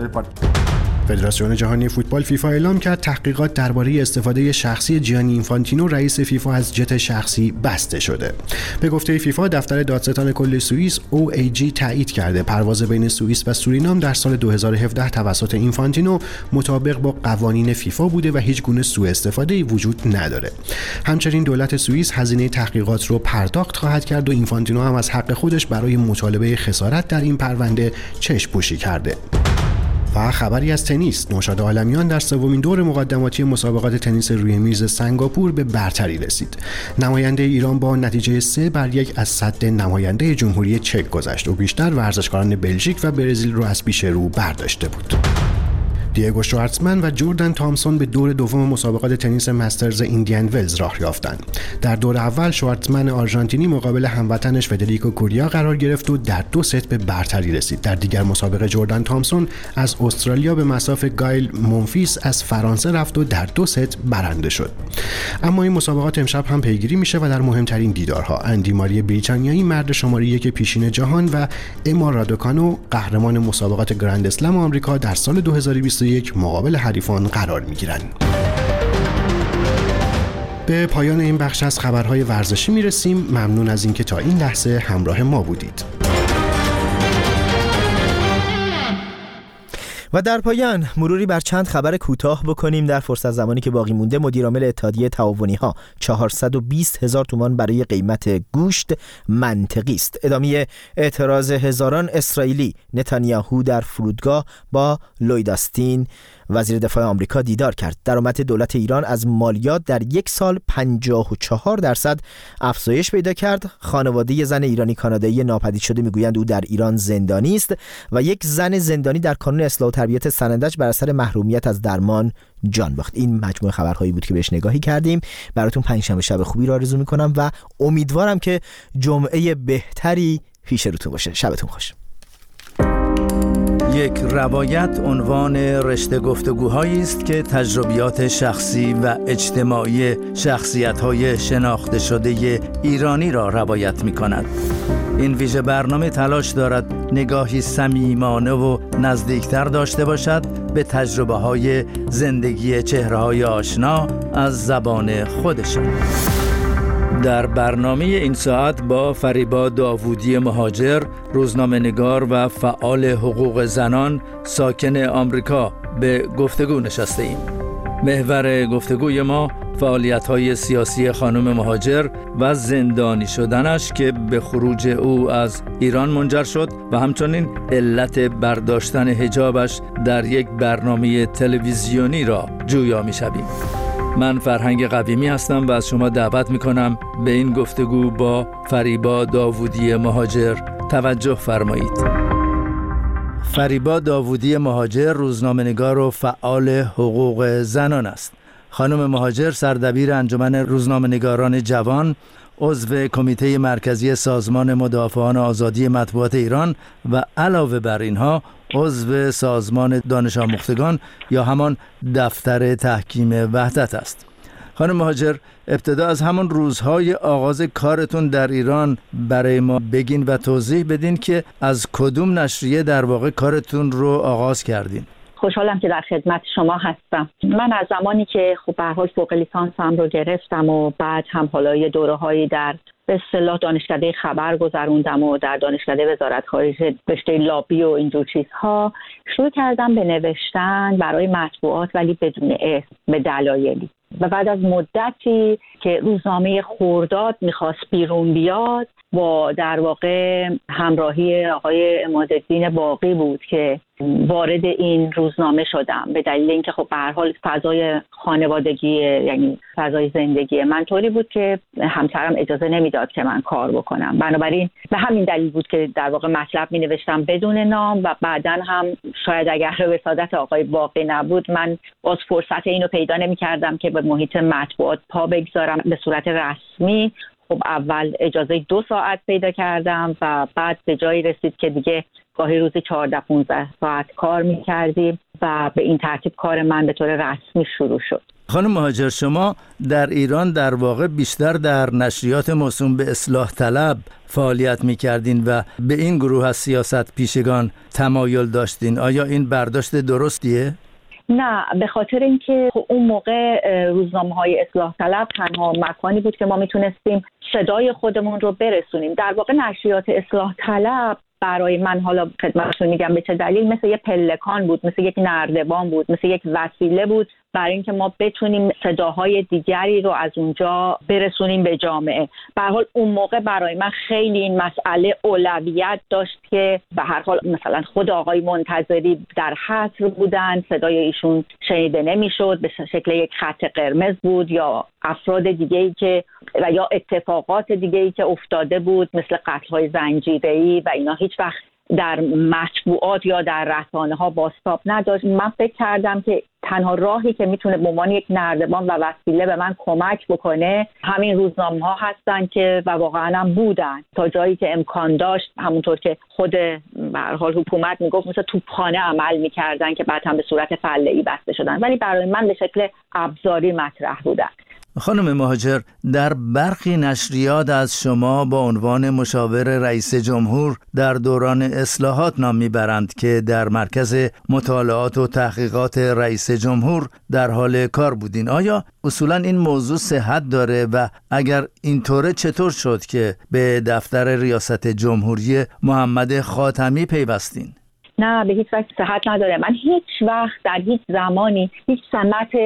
فدراسیون جهانی فوتبال فیفا اعلام کرد تحقیقات درباره استفاده شخصی جیانی اینفانتینو رئیس فیفا از جت شخصی بسته شده. به گفته فیفا دفتر دادستان کل سوئیس او ای جی تایید کرده پرواز بین سوئیس و سورینام در سال دو هزار و هفده توسط اینفانتینو مطابق با قوانین فیفا بوده و هیچ گونه سوء استفاده‌ای وجود نداره. همچنین دولت سوئیس هزینه تحقیقات رو پرداخت خواهد کرد و اینفانتینو هم از حق خودش برای مطالبه خسارت در این پرونده چشم پوشی کرده. و خبری از تنیس. نوشاد عالمیان در سومین دور مقدماتی مسابقات تنیس روی میز سنگاپور به برتری رسید. نماینده ایران با نتیجه سه بر یک از سد نماینده جمهوری چک گذشت و بیشتر ورزشکاران بلژیک و برزیل رو از پیش رو برداشته بود. دیگو شوارتزمن و جردن تامسون به دور دوم مسابقات تنیس مسترز ایندیان ولز راه یافتند. در دور اول شوارتزمن آرژانتینی مقابل هموطنش فدریکو کوریا قرار گرفت و در دو ست به برتری رسید. در دیگر مسابقه جردن تامسون از استرالیا به مصاف گایل مونفیس از فرانسه رفت و در دو ست برنده شد. اما این مسابقات امشب هم پیگیری میشه و در مهمترین دیدارها اندی ماری بریتانیایی مرد شماره یک پیشین جهان و اما رادوکانو قهرمان مسابقات گرند اسلم آمریکا در سال دو هزار و بیست و یک مقابل حریفان قرار میگیرند. به پایان این بخش از خبرهای ورزشی میرسیم. ممنون از اینکه تا این لحظه همراه ما بودید. و در پایان مروری بر چند خبر کوتاه بکنیم. در فرصت زمانی که باقی مونده مدیرعامل اتحادیه تعاونی ها چهارصد و بیست هزار تومان برای قیمت گوشت منطقی است. ادامه اعتراض هزاران اسرائیلی نتانیاهو در فرودگاه با لوید آستین وزیر دفاع آمریکا دیدار کرد. درآمد دولت ایران از مالیات در یک سال پنجاه و چهار درصد افزایش پیدا کرد. خانواده زن ایرانی کانادایی ناپدید شده میگویند او در ایران زندانی است و یک زن زندانی در کانون اصلاح و تربیت سنندج بر اثر محرومیت از درمان جان باخت. این مجموعه خبرهایی بود که بهش نگاهی کردیم. براتون پنجشنبه شب خوبی را آرزو میکنم و امیدوارم که جمعه بهتری پیش روتون باشه. شبتون خوش. یک روایت عنوان رشته گفتگوهایی است که تجربیات شخصی و اجتماعی شخصیت‌های شناخته شده ایرانی را روایت می‌کند. این ویژه برنامه تلاش دارد نگاهی صمیمانه و نزدیکتر داشته باشد به تجربه‌های زندگی چهره‌های آشنا از زبان خودشان. در برنامه این ساعت با فریبا داوودی مهاجر، روزنامه‌نگار و فعال حقوق زنان ساکن آمریکا به گفتگو نشسته ایم. محور گفتگوی ما فعالیت‌های سیاسی خانم مهاجر و زندانی شدنش که به خروج او از ایران منجر شد و همچنین علت برداشتن حجابش در یک برنامه تلویزیونی را جویا می‌شویم. من فرهنگ قویمی هستم و از شما دعوت میکنم به این گفتگو با فریبا داوودی مهاجر توجه فرمایید. فریبا داوودی مهاجر روزنامه‌نگار و فعال حقوق زنان است. خانم مهاجر سردبیر انجمن روزنامه‌نگاران جوان، عضو کمیته مرکزی سازمان مدافعان آزادی مطبوعات ایران و علاوه بر اینها عضو سازمان دانش آموختگان یا همان دفتر تحکیم وحدت است. خانم مهاجر، ابتدا از همون روزهای آغاز کارتون در ایران برای ما بگین و توضیح بدین که از کدوم نشریه در واقع کارتون رو آغاز کردین. خوشحالم که در خدمت شما هستم. من از زمانی که خب به هر حال فوق لیسانسم رو گرفتم و بعد هم حالا یه دوره‌هایی در به اصطلاح دانشکده خبر گذروندم و در دانشکده وزارت خارجه رشته لابی و اینجور چیزها، شروع کردم به نوشتن برای مطبوعات ولی بدون اسم، به دلایلی. و بعد از مدتی که روزنامه خرداد میخواست بیرون بیاد با در واقع همراهی آقای عمادالدین باقی بود که وارد این روزنامه شدم، به دلیل اینکه خب به هر حال فضای خانوادگی یعنی فضای زندگی من طوری بود که همسرم اجازه نمیداد که من کار بکنم. بنابراین به همین دلیل بود که در واقع مطلب می نوشتم بدون نام و بعداً هم شاید اگر وسادت آقای باقی نبود من باز فرصت اینو پیدا نمی کردم که به محیط مطبوعات پا بگذارم به صورت رسمی. خب اول اجازه دو ساعت پیدا کردم و بعد به جایی رسید که دیگه گاهی روزی چهارده پانزده ساعت کار می‌کردیم و به این ترتیب کار من به طور رسمی شروع شد. خانم مهاجر، شما در ایران در واقع بیشتر در نشریات موسوم به اصلاح طلب فعالیت می‌کردین و به این گروه از سیاست پیشگان تمایل داشتین. آیا این برداشت درستیه؟ نه، به خاطر اینکه اون موقع روزنامه‌های اصلاح طلب تنها مکانی بود که ما میتونستیم صدای خودمون رو برسونیم. در واقع نشریات اصلاح طلب برای من، حالا خدمتتون میگم به چه دلیل، مثل یک پلکان بود، مثل یک نردبان بود، مثل یک وسیله بود برای اینکه ما بتونیم صداهای دیگری رو از اونجا برسونیم به جامعه. به هر حال اون موقع برای من خیلی این مسئله اولویت داشت که به هر حال مثلا خود آقای منتظری در حصر بودن، صدای ایشون شنیده نمیشد، به شکل یک خط قرمز بود، یا افراد دیگه‌ای که و یا اتفاقات دیگه‌ای که افتاده بود مثل قتل‌های زنجیره‌ای و اینا هیچ وقت در مطبوعات یا در رسانه‌ها بازتاب نداشت. من فکر کردم که تنها راهی که میتونه به عنوان یک نردبان و وسیله به من کمک بکنه همین روزنامه‌ها هستن که و واقعا هم بودن تا جایی که امکان داشت. همونطور که خود به هر حال حکومت میگفت مثل توپخانه عمل میکردن که بعد هم به صورت فله‌ای بسته شدن، ولی برای من به شکل ابزاری مطرح بودن. خانم مهاجر، در برخی نشریات از شما با عنوان مشاور رئیس جمهور در دوران اصلاحات نام میبرند که در مرکز مطالعات و تحقیقات رئیس جمهور در حال کار بودین. آیا اصولا این موضوع صحت داره و اگر اینطوره چطور شد که به دفتر ریاست جمهوری محمد خاتمی پیوستین؟ نه، به هیچ وجه صحت نداره. من هیچ وقت در هیچ زمانی هیچ سمت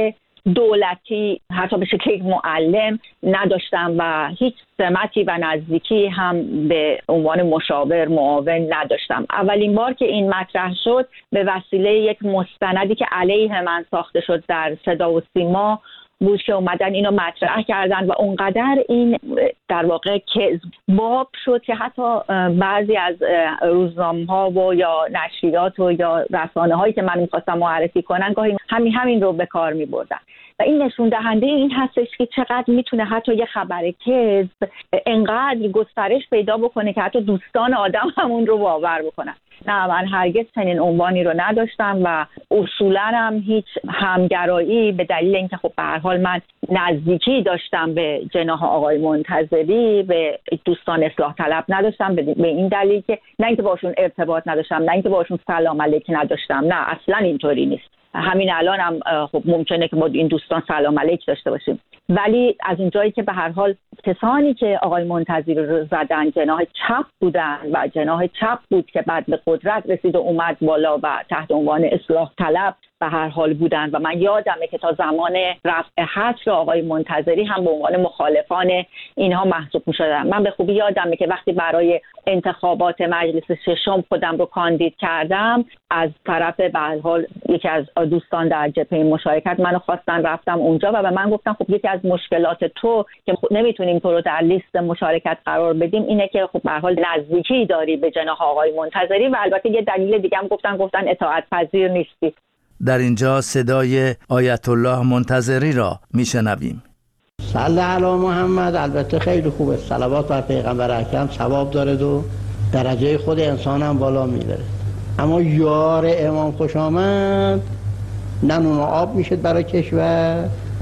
دولتی حتی به شکل یک معلم نداشتم و هیچ سمتی و نزدیکی هم به عنوان مشاور معاون نداشتم. اولین بار که این مطرح شد به وسیله یک مستندی که علیه من ساخته شد در صدا و سیما بود که اومدن اینو مطرح کردن و اونقدر این در واقع کذب باب شد که حتی بعضی از روزنامه‌ها و یا نشریات و یا رسانه‌هایی که من می‌خواستم معرفی کنن گاهی همین همین رو به کار می‌بردن و این نشون دهنده این هستش که چقدر میتونه حتی یه خبر کذب انقدر گسترش پیدا بکنه که حتی دوستان آدم همون رو باور بکنن. نه، من هرگز چنین عنوانی رو نداشتم و اصولاً هم هیچ همگرایی به دلیل اینکه خب به هر حال من نزدیکی داشتم به جناح آقای منتظری، به دوستان اصلاح طلب نداشتم، به این دلیل که نه اینکه باشون ارتباط نداشتم، نه اینکه باشون سلام علیک نداشتم، نه اصلاً اینطوری نیست. همین الان هم خب ممکنه که ما این دوستان سلام علیک داشته باشیم، ولی از اونجایی که به هر حال کسانی که آقای منتظری رو زدن جناح چپ بودن و جناح چپ بود که بعد به قدرت رسید و اومد بالا و تحت عنوان اصلاح طلب به هر حال بودن و من یادمه که تا زمان رفع حصر آقای منتظری هم به عنوان مخالفان اینها محسوب می‌شدن. من به خوبی یادمه که وقتی برای انتخابات مجلس ششم خودم رو کاندید کردم از طرف به هر حال یکی از دوستان در جبهه مشارکت منو خواستن، رفتم اونجا و به من گفتن خب یکی از مشکلات تو که نمیتونیم تو رو در لیست مشارکت قرار بدیم اینه که خب به هر حال نزدیکی داری به جناح آقای منتظری و البته یه دلیل دیگه هم گفتن گفتن اطاعت پذیر نیستی. در اینجا صدای آیت الله منتظری را میشنویم. صلی علی محمد. البته خیلی خوبه، صلوات بر پیغمبر اکرم ثواب داره و درجه خود انسان هم بالا میبره، اما یار امام خوش آمد نه نون و آب میشد برای کشور،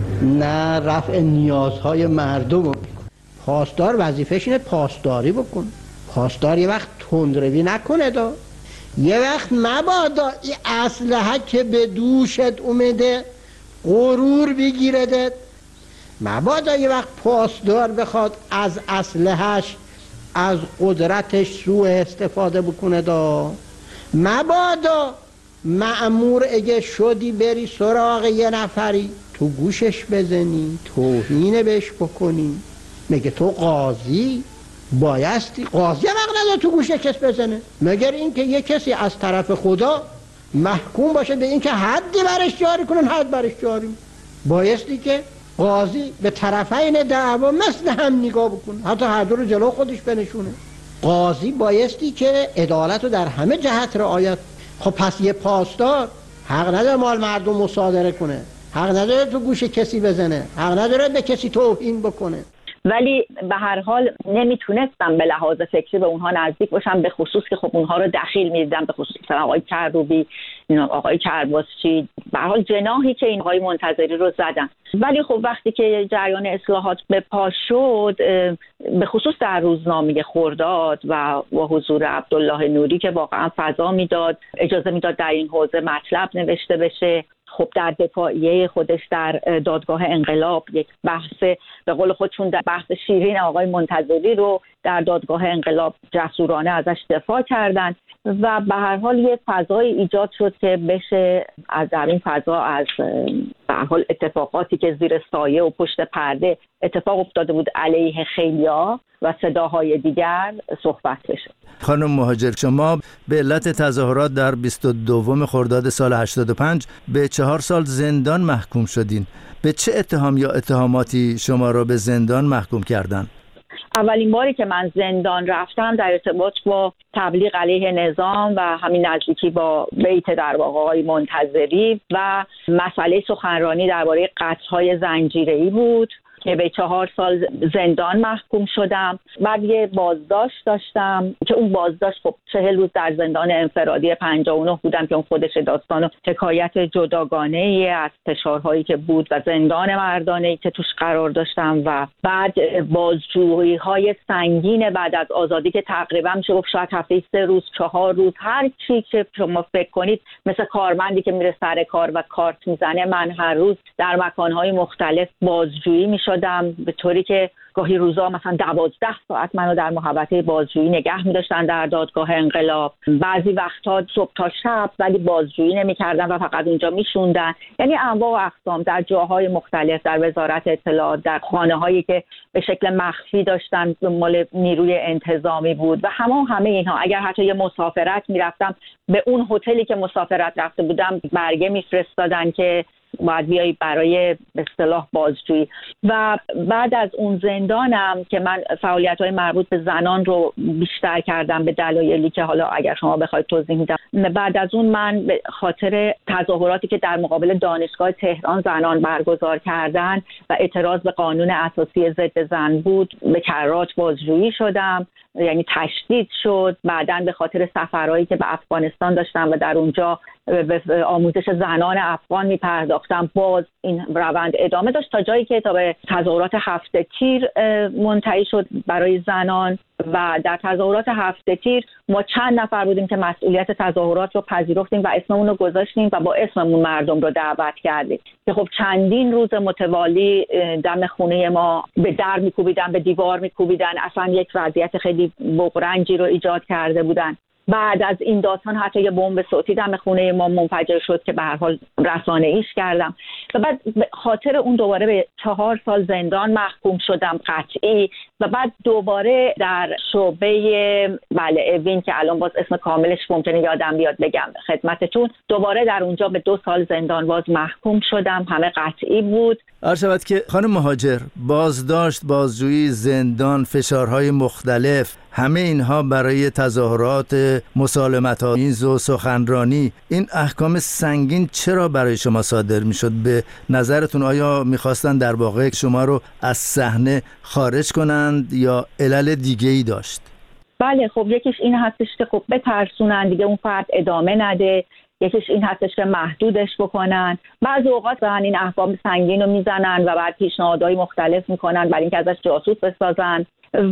نه رفع نیازهای مردم رو میکنه. پاسدار وظیفه‌ش اینه پاسداری بکنه. پاسدار یه وقت تندروی نکنه دا، یه وقت مبادا این اسلحه که به دوشت اومده غرور بگیرده، مبادا یه وقت پاسدار بخواد از اسلحهش از قدرتش سوء استفاده بکنه دا، مبادا مأمور اگه شدی بری سراغ یه نفری تو گوشش بزنی، توهین بهش بکنی. میگه تو قاضی بایستی، قاضی وقت نداره تو گوش کس بزنه، مگر اینکه یه کسی از طرف خدا محکوم باشه به اینکه حدی برش جاری کنن حد برش جاری. بایستی که قاضی به طرفین دعوا مثل هم نگاه بکنه، حتی هر دو رو جلو خودش بنشونه. قاضی بایستی که عدالت رو در همه جهت رعایت. خب پس یه پاسدار حق نداره مال مردم مصادره کنه، حق نداره تو گوش کسی بزنه، حق نداره به کسی توهین بکنه. ولی به هر حال نمیتونستم به لحاظ فکری به اونها نزدیک باشم، به خصوص که خب اونها رو دخیل میدیدم، به خصوص آقای کروبی، آقای کرباسچی، به هر حال جناحی که این آقای منتظری رو زدن. ولی خب وقتی که جریان اصلاحات به پا شد، به خصوص در روزنامه خرداد و با حضور عبدالله نوری که واقعا فضا میداد، اجازه میداد در این حوزه مطلب نوشته بشه، خب در دفاعیه خودش در دادگاه انقلاب یک بحث به قول خودشون در بحث شیرین آقای منتظری رو در دادگاه انقلاب جسورانه ازش دفاع کردن و به هر حال یه فضای ایجاد شد که بشه از در این فضا از به هر حال اتفاقاتی که زیر سایه و پشت پرده اتفاق افتاده بود علیه خیلیا و صداهای دیگر صحبت بشه. خانم مهاجر، شما به علت تظاهرات در بیست و دوم خرداد سال هشتاد و پنج به چهار سال زندان محکوم شدین. به چه اتهام یا اتهاماتی شما را به زندان محکوم کردن؟ اولین باری که من زندان رفتم در ارتباط با تبلیغ علیه نظام و همین نزدیکی با بیت در واقع آقای منتظری و مسئله سخنرانی درباره قتل‌های زنجیره‌ای بود که به چهار سال زندان محکوم شدم. بعد یه بازداشت داشتم که اون بازداشت خب چهل روز در زندان انفرادی پنجاه و نه بودم که اون خودش داستان و حکایت جداگانه‌ای از فشارهایی که بود و زندان مردانه‌ای که توش قرار داشتم و بعد بازجویی‌های سنگین بعد از آزادی که تقریبا میشه گفت شاید هفته سه روز چهار روز هر چی که شما فکر کنید، مثل کارمندی که میره سر کار و کارت میزنه، من هر روز در مکان‌های مختلف بازجویی میشد شدم، به طوری که گاهی روزا مثلا دوازده ساعت منو در محوطه بازجویی نگه می‌داشتن در دادگاه انقلاب. بعضی وقت‌ها صبح تا شب ولی بازجویی نمی‌کردن و فقط اونجا می‌شوندن. یعنی انواع و اقسام در جاهای مختلف، در وزارت اطلاعات، در خانه‌هایی که به شکل مخفی داشتن مال نیروی انتظامی بود و همه همه اینها. اگر حتی یه مسافرت می‌رفتم به اون هتلی که مسافرت رفته بودم برگه می‌فرستادن که باید بیایی برای به اصطلاح بازجویی. و بعد از اون زندانم که من فعالیت‌های مربوط به زنان رو بیشتر کردم به دلایلی که حالا اگر شما بخواید توضیح میدم. بعد از اون من به خاطر تظاهراتی که در مقابل دانشگاه تهران زنان برگزار کردن و اعتراض به قانون اساسی ضد زن بود به کرات بازجویی شدم، یعنی تشدید شد. بعداً به خاطر سفرهایی که به افغانستان داشتم و در اونجا به آموزش زنان افغان میپرداختم، باز این روند ادامه داشت تا جایی که تا به تظاهرات هفته تیر منتهی شد برای زنان. و در تظاهرات هفته تیر ما چند نفر بودیم که مسئولیت تظاهرات رو پذیرفتیم و اسممون رو گذاشتیم و با اسممون مردم رو دعوت کردیم که خب چندین روز متوالی دم خونه ما به در میکوبیدن، به دیوار میکوبیدن، اصلا یک وضعیت خیلی بغرنجی رو ایجاد کرده بودن. بعد از این داستان حتی یه بمب صوتی دم خونه ما منفجر شد که به هر حال رسانه ایش کردم و بعد خاطر اون دوباره به چهار سال زندان محکوم شدم قطعی. و بعد دوباره در شعبه بله اوین که الان باز اسم کاملش ممکنه یادم بیاد بگم خدمتتون، دوباره در اونجا به دو سال زندان باز محکوم شدم، همه قطعی بود. عرض شود که خانم مهاجر، بازداشت، بازجویی، زندان، فشارهای مختلف، همه اینها برای تظاهرات مسالمت‌آمیز و سخنرانی، این احکام سنگین چرا برای شما صادر میشد؟ به نظرتون آیا میخواستن در واقع شما رو از صحنه خارج کنند یا علل دیگه‌ای داشت؟ بله خب یکیش این هستش که خب بترسونن دیگه اون فرد ادامه نده، یکیش این هستش که محدودش بکنن. بعضی اوقات دارن این احکام سنگین رو میزنن و بعد پیشنهادهای مختلف میکنن برای اینکه ازش جاسوس بسازن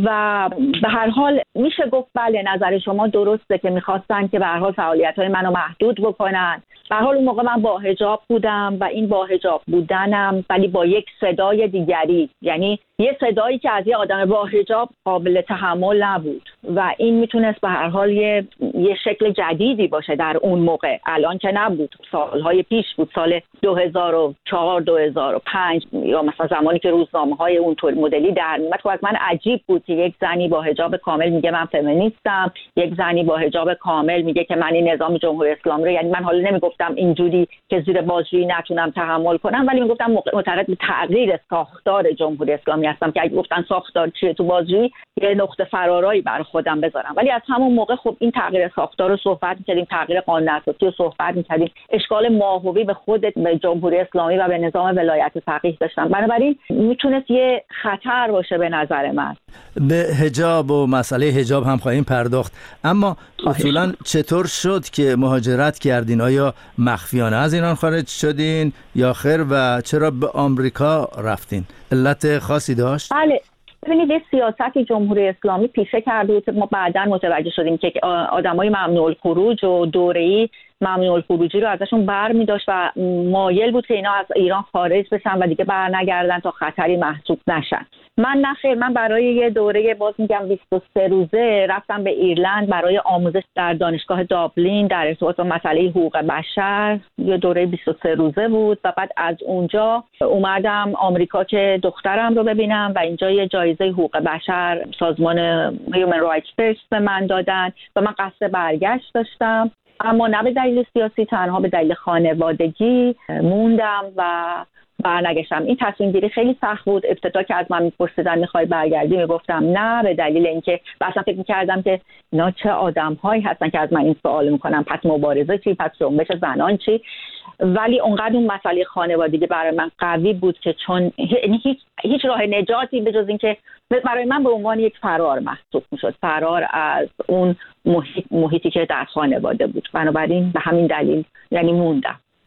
و به هر حال میشه گفت بله نظر شما درسته که میخواستن که به هر حال فعالیت‌های منو محدود بکنن. به هر حال اون موقع من با حجاب بودم و این با حجاب بودنم ولی با یک صدای دیگری، یعنی یه صدایی که از یه آدم با حجاب قابل تحمل نبود و این میتونست به هر حال یه, یه شکل جدیدی باشه در اون موقع. الان که نبود، سالهای پیش بود، سال دو هزار و چهار دو هزار و پنج یا مثلا زمانی که روزنامه‌های اون طور مدلی در میاد. خب من عجیب بود که یک زنی با حجاب کامل میگه من فمینیستم، یک زنی با حجاب کامل میگه که من این نظام جمهوری اسلامی رو، یعنی من حالا نمیگفتم اینجوری که زیر بازجویی نتونم تحمل کنم ولی میگفتم معتقد به تغییر ساختار جمهوری اسلامی هستم که اگه گفتن ساختار چیه تو بازجویی یه نقطه فرارایی برای خودم بذارم. ولی از همون موقع خب این تغییر ساختار رو صحبت می‌کردیم، تغییر قانون اساسی رو صحبت می‌کردیم، اشکال ماهوی به خود به جمهوری اسلامی و به نظام ولایت فقیه داشتن. بنابراین میتونست یه خطر باشه به نظر من. به حجاب و مسئله حجاب هم خواهیم پرداخت، اما اصولا چطور شد که مهاجرت کردین؟ آیا مخفیانه از ایران خارج شدین یا خیر و چرا به آمریکا رفتین؟ علت خاصی داشت؟ بله ببینید یه سیاستی جمهوری اسلامی پیشه کرده بود که ما بعداً متوجه شدیم که آدمای ممنوع الخروج و دوره‌ای ممنوع الخروجی رو ازشون بر می داشت و مایل بود که اینا از ایران خارج بشن و دیگه بر نگردن تا خطری محسوب نشن. من نخیر، من برای یه دوره باز میگم بیست و سه روزه رفتم به ایرلند برای آموزش در دانشگاه دابلین در ارتباط با مسئله حقوق بشر. یه دوره بیست و سه روزه بود و بعد از اونجا اومدم آمریکا که دخترم رو ببینم و اینجا یه جایزه حقوق بشر سازمان Human Rights First به من دادن و من قصد برگشت داشتم، اما نه به دلیل سیاسی، تنها به دلیل خانوادگی موندم و برنگشتم. این تصمیم گیری خیلی سخت بود. ابتدا که از من میپرسیدن میخوای برگردی میگفتم نه، به دلیل اینکه اصلا فکر میکردم که اینا چه آدم‌هایی هستن که از من این سوال میکنن، پس مبارزه چی، پس جنبش زنان چی. ولی اونقدر اون مسئله خانوادگی برای من قوی بود که چون هیچ هیچ راه نجاتی به جز اینکه برای من به عنوان یک فرار محسوب میشد، فرار از اون محیط، محیطی که در خانواده بود. بنابراین به همین دلیل یعنی موندم.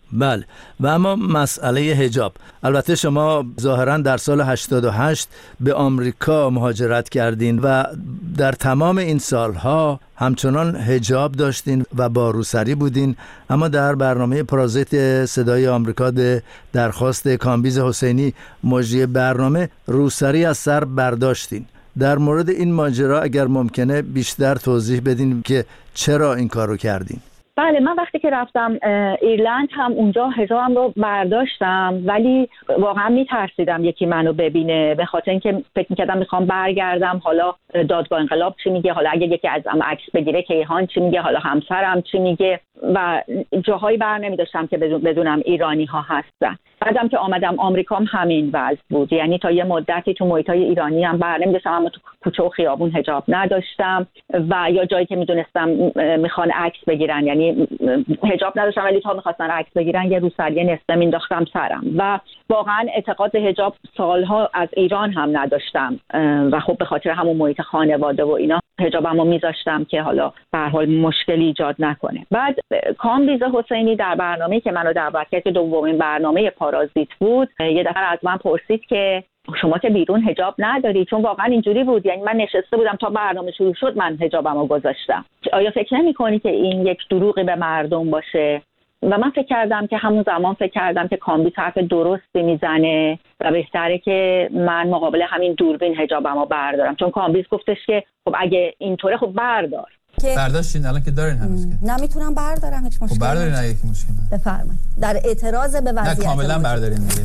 بله. و اما مسئله حجاب، البته شما ظاهراً در سال هشتاد و هشت به آمریکا مهاجرت کردین و در تمام این سالها همچنان حجاب داشتین و با روسری بودین، اما در برنامه پرازیت صدای آمریکا به درخواست کامبیز حسینی مجری برنامه روسری از سر برداشتین. در مورد این ماجرا اگر ممکنه بیشتر توضیح بدین که چرا این کارو کردین؟ بله، من وقتی که رفتم ایرلند هم اونجا حجابم رو برداشتم، ولی واقعا میترسیدم یکی منو ببینه، به خاطر اینکه فکر میکردم میخوام برگردم، حالا دادگاه انقلاب چی میگه، حالا اگه یکی ازم عکس بگیره کیهان چی میگه، حالا همسرم چی میگه، و جاهایی بر نمیداشتم که بدونم ایرانی ها هستن. بعدم که آمدم آمریکا هم همین وضع بود، یعنی تا یه مدتی تو محیطای ایرانی هم بر نمیداشتم، اما تو کوچه و خیابون حجاب نداشتم، و یا جایی که میدونستم میخوان عکس بگیرن، یعنی حجاب نداشتم ولی تا میخواستن عکس بگیرن یه روسری نصفه مینداختم سرم. و واقعا اعتقاد به حجاب سالها از ایران هم نداشتم و خب به خاطر همون محیط خانواده و اینا حجابمو میذاشتم که حالا به هر حال مشکلی ایجاد نکنه. بعد کامبیز حسینی در برنامه‌ای که منو دعوت کرد که دومین برنامه پارازیت بود، یه دفعه از من پرسید که شما که بیرون حجاب نداری، چون واقعا اینجوری بود، یعنی من نشسته بودم تا برنامه شروع شد من حجابمو گذاشتم. آیا فکر نمی‌کنی که این یک دروغی به مردم باشه؟ و من فکر کردم که همون زمان فکر کردم که کامبیز حرف درستی میزنه و بهتره که من مقابل همین دوربین حجابمو بردارم، چون کامبیز گفتش که خب اگه اینطوره خب بردار. برداشتین الان که دارین هنوز که نمیتونم بردارم، هیچ مشکلی. خب بردارین اگه یک مشکلی. بفرمایید. در اعتراض به وضعیت نه کاملا بردارین دیگه.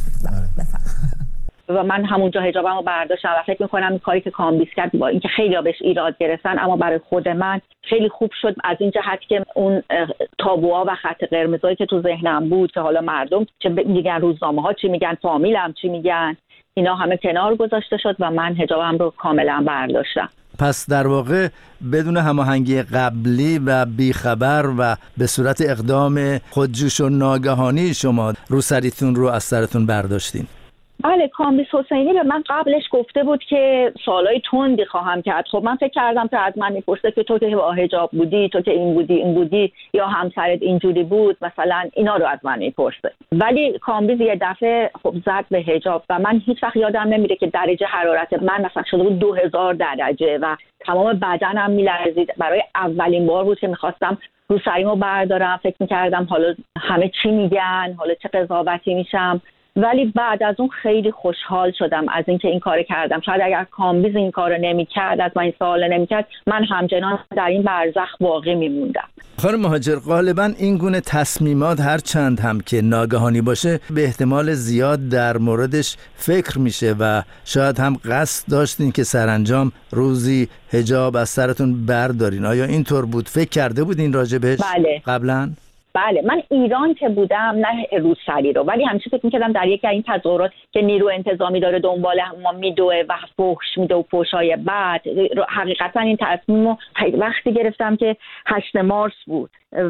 بفرمایید. و من همونجا حجابمو برداشتم و فکر میکنم این کاری که کامبیز کرد با اینکه خیلی بهش ایراد گرفتن، اما برای خود من خیلی خوب شد، از این جهت که اون تابوها و خط قرمزایی که تو ذهنم بود که حالا مردم چه میگن، روزنامه‌ها چی میگن، فامیلم چی میگن، اینا همه کنار گذاشته شد و من حجابم رو کاملا برداشتم. پس در واقع بدون هماهنگی قبلی و بیخبر و به صورت اقدام خودجوش و ناگهانی شما روسریتون رو از سرتون برداشتین. بله، کامبیز حسینی به من قبلش گفته بود که سوالای تندی خواهم کرد. خب من فکر کردم که از من میپرسه که تو که با حجاب بودی، تو که این بودی این بودی، یا همسرت اینجوری بود، مثلا اینا رو از من میپرسه. ولی کامبیز یه دفعه خب زد به حجاب و من هیچ وقت یادم نمیره که درجه حرارت من مثلا شده بود دو هزار درجه و تمام بدنم میلرزید. برای اولین بار بود که میخواستم روسریمو بردارم، فکر میکردم حالا همه چی میگن، حالا چه قضاوتی میشم. ولی بعد از اون خیلی خوشحال شدم از اینکه این کار کردم. شاید اگر کامبیز این کارو نمی‌کرد، از من این سوال نمی‌کرد، من همچنان در این برزخ باقی می‌موندم. خانم مهاجر، غالبا این گونه تصمیمات هر چند هم که ناگهانی باشه به احتمال زیاد در موردش فکر میشه و شاید هم قصد داشتین که سرانجام روزی حجاب از سرتون بردارین. آیا اینطور بود؟ فکر کرده بودین راجع بهش بله. قبلا؟ بله، من ایران که بودم نه روسری رو، ولی همیشه فکر می‌کردم در یکی از این تظاهرات که نیرو انتظامی داره دنبال ما میدوه و فحش میده و فحشای بعد، حقیقتا این تصمیم رو وقتی گرفتم که هشت مارس بود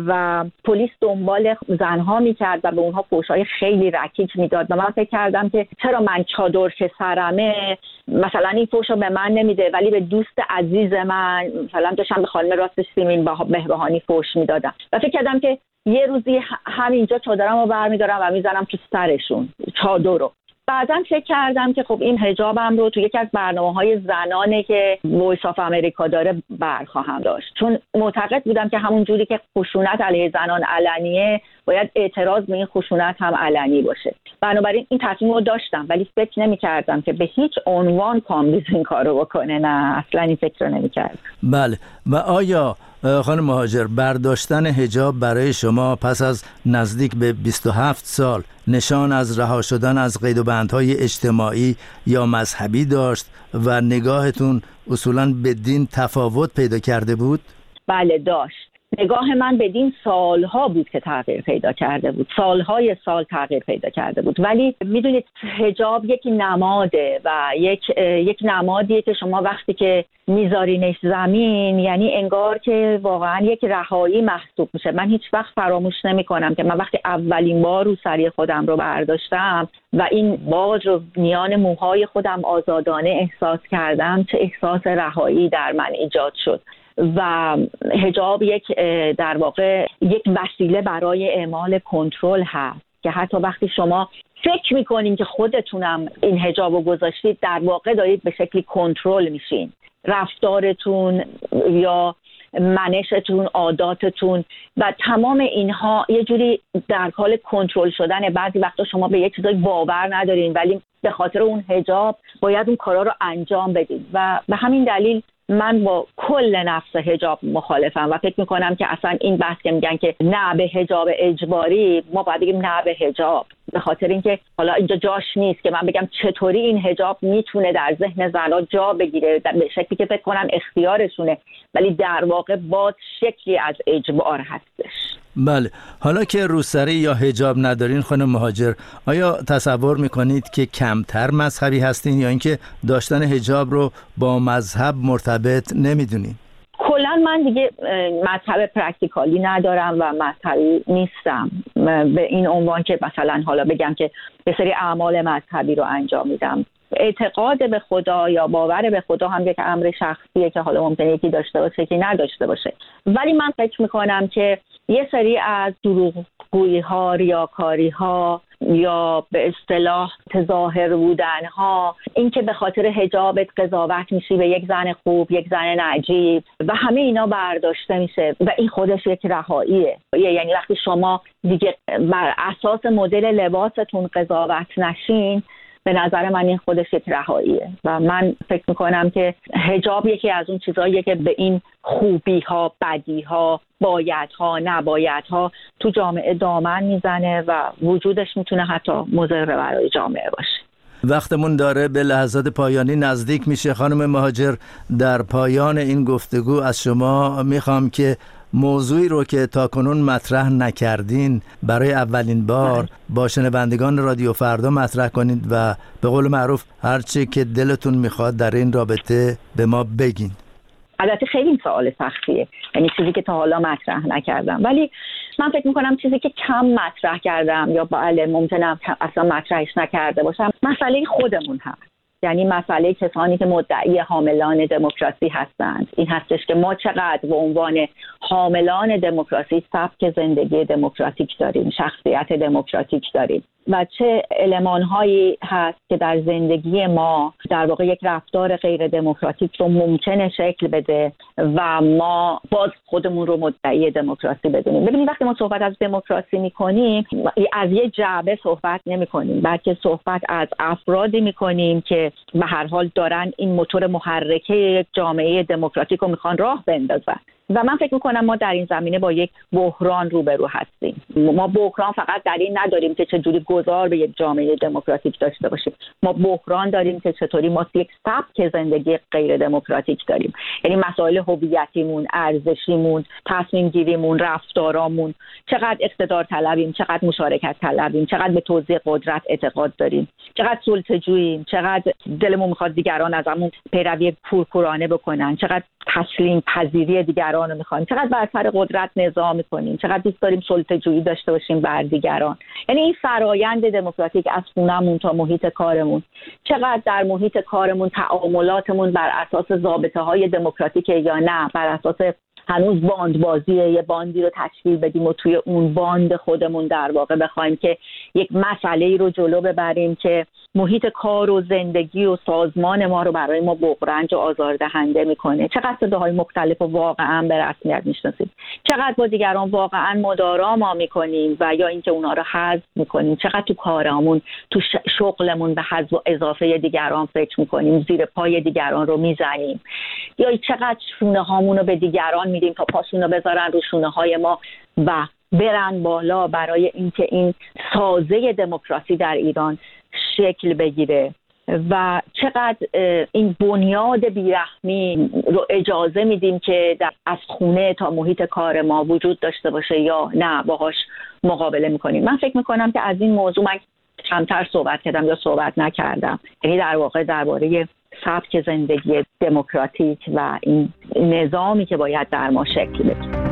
و پلیس دنبال زنها میکرد و به اونها فحشای خیلی رکیک میداد و من فکر کردم که چرا من چادر که سرمه مثلا این فحشو به من نمیده ولی به دوست عزیز من مثلا داشتم به خانم راستش سیمین بهبهانی فحش میدادم و فکر کردم که یه روزی همینجا چادرمو برمیدارم و میزنم تو سرشون چادر رو. بعداً فکر کردم که خب این حجابم رو تو یکی از برنامه‌های زنانه که وایس آف امریکا داره برخواهم داشت، چون معتقد بودم که همون جوری که خشونت علیه زنان علنیه باید اعتراض به این خشونت هم علنی باشه. بنابراین این تصمیم رو داشتم، ولی فکر نمی‌کردم که به هیچ عنوان کامبیز این کارو بکنه. نه، اصلا این فکر رو نمی‌کردم. بله. و آیا خانم مهاجر برداشتن حجاب برای شما پس از نزدیک به بیست و هفت سال نشان از رها شدن از قید و بندهای اجتماعی یا مذهبی داشت و نگاهتون اصولاً به دین تفاوت پیدا کرده بود؟ بله داشت. نگاه من به دین سالها بود که تغییر پیدا کرده بود، سالهای سال تغییر پیدا کرده بود. ولی میدونید حجاب یک نماده و یک یک نمادیه که شما وقتی که میذارینش زمین یعنی انگار که واقعا یک رهایی محسوب میشه. من هیچ وقت فراموش نمی کنم که من وقتی اولین بار روسری خودم رو برداشتم و این باج رو میان موهای خودم آزادانه احساس کردم، چه احساس رهایی در من ایجاد شد. و حجاب یک در واقع یک وسیله برای اعمال کنترل هست که حتی وقتی شما فکر میکنین که خودتونم این حجاب رو گذاشتید، در واقع دارید به شکلی کنترل میشین. رفتارتون یا منشتون، عاداتتون و تمام اینها یه جوری در حال کنترل شدن. بعضی وقتا شما به یه چیزایی باور ندارین ولی به خاطر اون حجاب باید اون کارا رو انجام بدین و به همین دلیل من با کل نفس حجاب مخالفم و فکر میکنم که اصلا این بحث که میگن که نه به حجاب اجباری، ما باید بگیم نه به حجاب، به خاطر اینکه حالا اینجا جاش نیست که من بگم چطوری این حجاب میتونه در ذهن زنها جا بگیره به شکلی که فکر کنن اختیارشونه، ولی در واقع باز شکلی از اجبار هستش. بله، حالا که روسری یا حجاب ندارین خانم مهاجر، آیا تصور میکنید که کمتر مذهبی هستین یا اینکه داشتن حجاب رو با مذهب مرتبط نمیدونین؟ کلا من دیگه مذهب پرکتیکالی ندارم و مذهبی نیستم به این عنوان که مثلا حالا بگم که به سری اعمال مذهبی رو انجام میدم. اعتقاد به خدا یا باور به خدا هم یک امر شخصیه که حالا ممکنه یکی داشته باشه یکی نداشته باشه، ولی من فکر میکنم که یه سری از دروغگویی ها، ریاکاری ها یا به اصطلاح تظاهر بودن ها، این که به خاطر حجابت قضاوت میشی به یک زن خوب، یک زن نجیب و همه اینا برداشته میشه و این خودش یک رهاییه. یعنی وقتی شما دیگه بر اساس مدل لباستون قضاوت نشین، به نظر من این خودش یک رهاییه و من فکر میکنم که حجاب یکی از اون چیزاییه که به این خوبی ها، بدی ها، باید ها، نباید ها تو جامعه دامن میزنه و وجودش میتونه حتی مضر برای جامعه باشه. وقتمون داره به لحظات پایانی نزدیک میشه. خانم مهاجر، در پایان این گفتگو از شما میخوام که موضوعی رو که تاکنون مطرح نکردین برای اولین بار با شنوندگان رادیو فردا مطرح کنید و به قول معروف هر چی که دلتون میخواد در این رابطه به ما بگین. البته خیلی سوال سختیه، یعنی چیزی که تا حالا مطرح نکردم، ولی من فکر میکنم چیزی که کم مطرح کردم یا بله ممکنه اصلا مطرحش نکرده باشم مسئله خودمون هست. یعنی مسئله کسانی که مدعی حاملان دموکراسی هستند این هستش که ما چقدر به عنوان حاملان دموکراسی سبک زندگی دموکراتیک داریم، شخصیت دموکراتیک داریم و چه المان‌هایی هست که در زندگی ما در واقع یک رفتار غیر دموکراتیک رو ممکنه شکل بده و ما باز خودمون رو مدعی دموکراسی بدونیم. ببینید وقتی ما صحبت از دموکراسی می‌کنیم از یه جعبه صحبت نمی‌کنیم، بلکه صحبت از افرادی می‌کنیم که به هر حال دارن این موتور محرکه یک جامعه دموکراتیک رو میخوان راه بندازن و من فکر میکنم ما در این زمینه با یک بحران روبرو هستیم. ما بحران فقط در این نداریم که چجوری گذار به یک جامعه دموکراتیک داشته باشیم، ما بحران داریم که چطوری ما یک سبک زندگی غیر دموکراتیک داریم. یعنی مسائل هویتیمون، ارزشیمون، تصمیم گیریمون، رفتارامون، چقدر اقتدار طلبیم، چقدر مشارکت طلبیم، چقدر به توزیع قدرت اعتقاد داریم، چقدر سلطه‌جوییم، چقدر دلمون میخواد دیگران ازمون پیروی کورکورانه بکنن، چقدر تسلیم پذیری دیگران رو میخوایم، چقدر بر سر قدرت نظام میکنیم، چقدر دوست داریم سلطه‌جویی داشته باشیم بر دیگران. یعنی این فرایند دموکراتیک از خونه‌مون تا محیط کارمون، چقدر در محیط کارمون تعاملاتمون بر اساس ضابطه‌های دموکراتیکه یا نه بر اساس هنوز باندبازیه، یه باندی رو تشکیل بدیم و توی اون باند خودمون در واقع بخوایم که یک مسئله‌ای رو جلو ببریم که محیط کار و زندگی و سازمان ما رو برای ما بغرنج و آزاردهنده میکنه. چقدر صداهای مختلف و واقعا به رسمیت میشناسیم، چقدر با دیگران واقعا مدارا ما میکنیم و یا اینکه اونا رو حذف میکنیم، چقدر تو کارامون، تو شغلمون به حذف و اضافه دیگران فکر میکنیم، زیر پای دیگران رو میزنیم، یا چقدر شونه هامون رو به دیگران میدیم تا پاشون رو بذارن رو شونه های ما و برن بالا برای اینکه این سازه دموکراسی در ایران شکل بگیره و چقدر این بنیاد بیرحمی رو اجازه میدیم که در از خونه تا محیط کار ما وجود داشته باشه یا نه باهاش مقابله میکنیم. من فکر میکنم که از این موضوع من کمتر صحبت کردم یا صحبت نکردم، یعنی در واقع درباره سبک زندگی دموکراتیک و این نظامی که باید در ما شکل بده.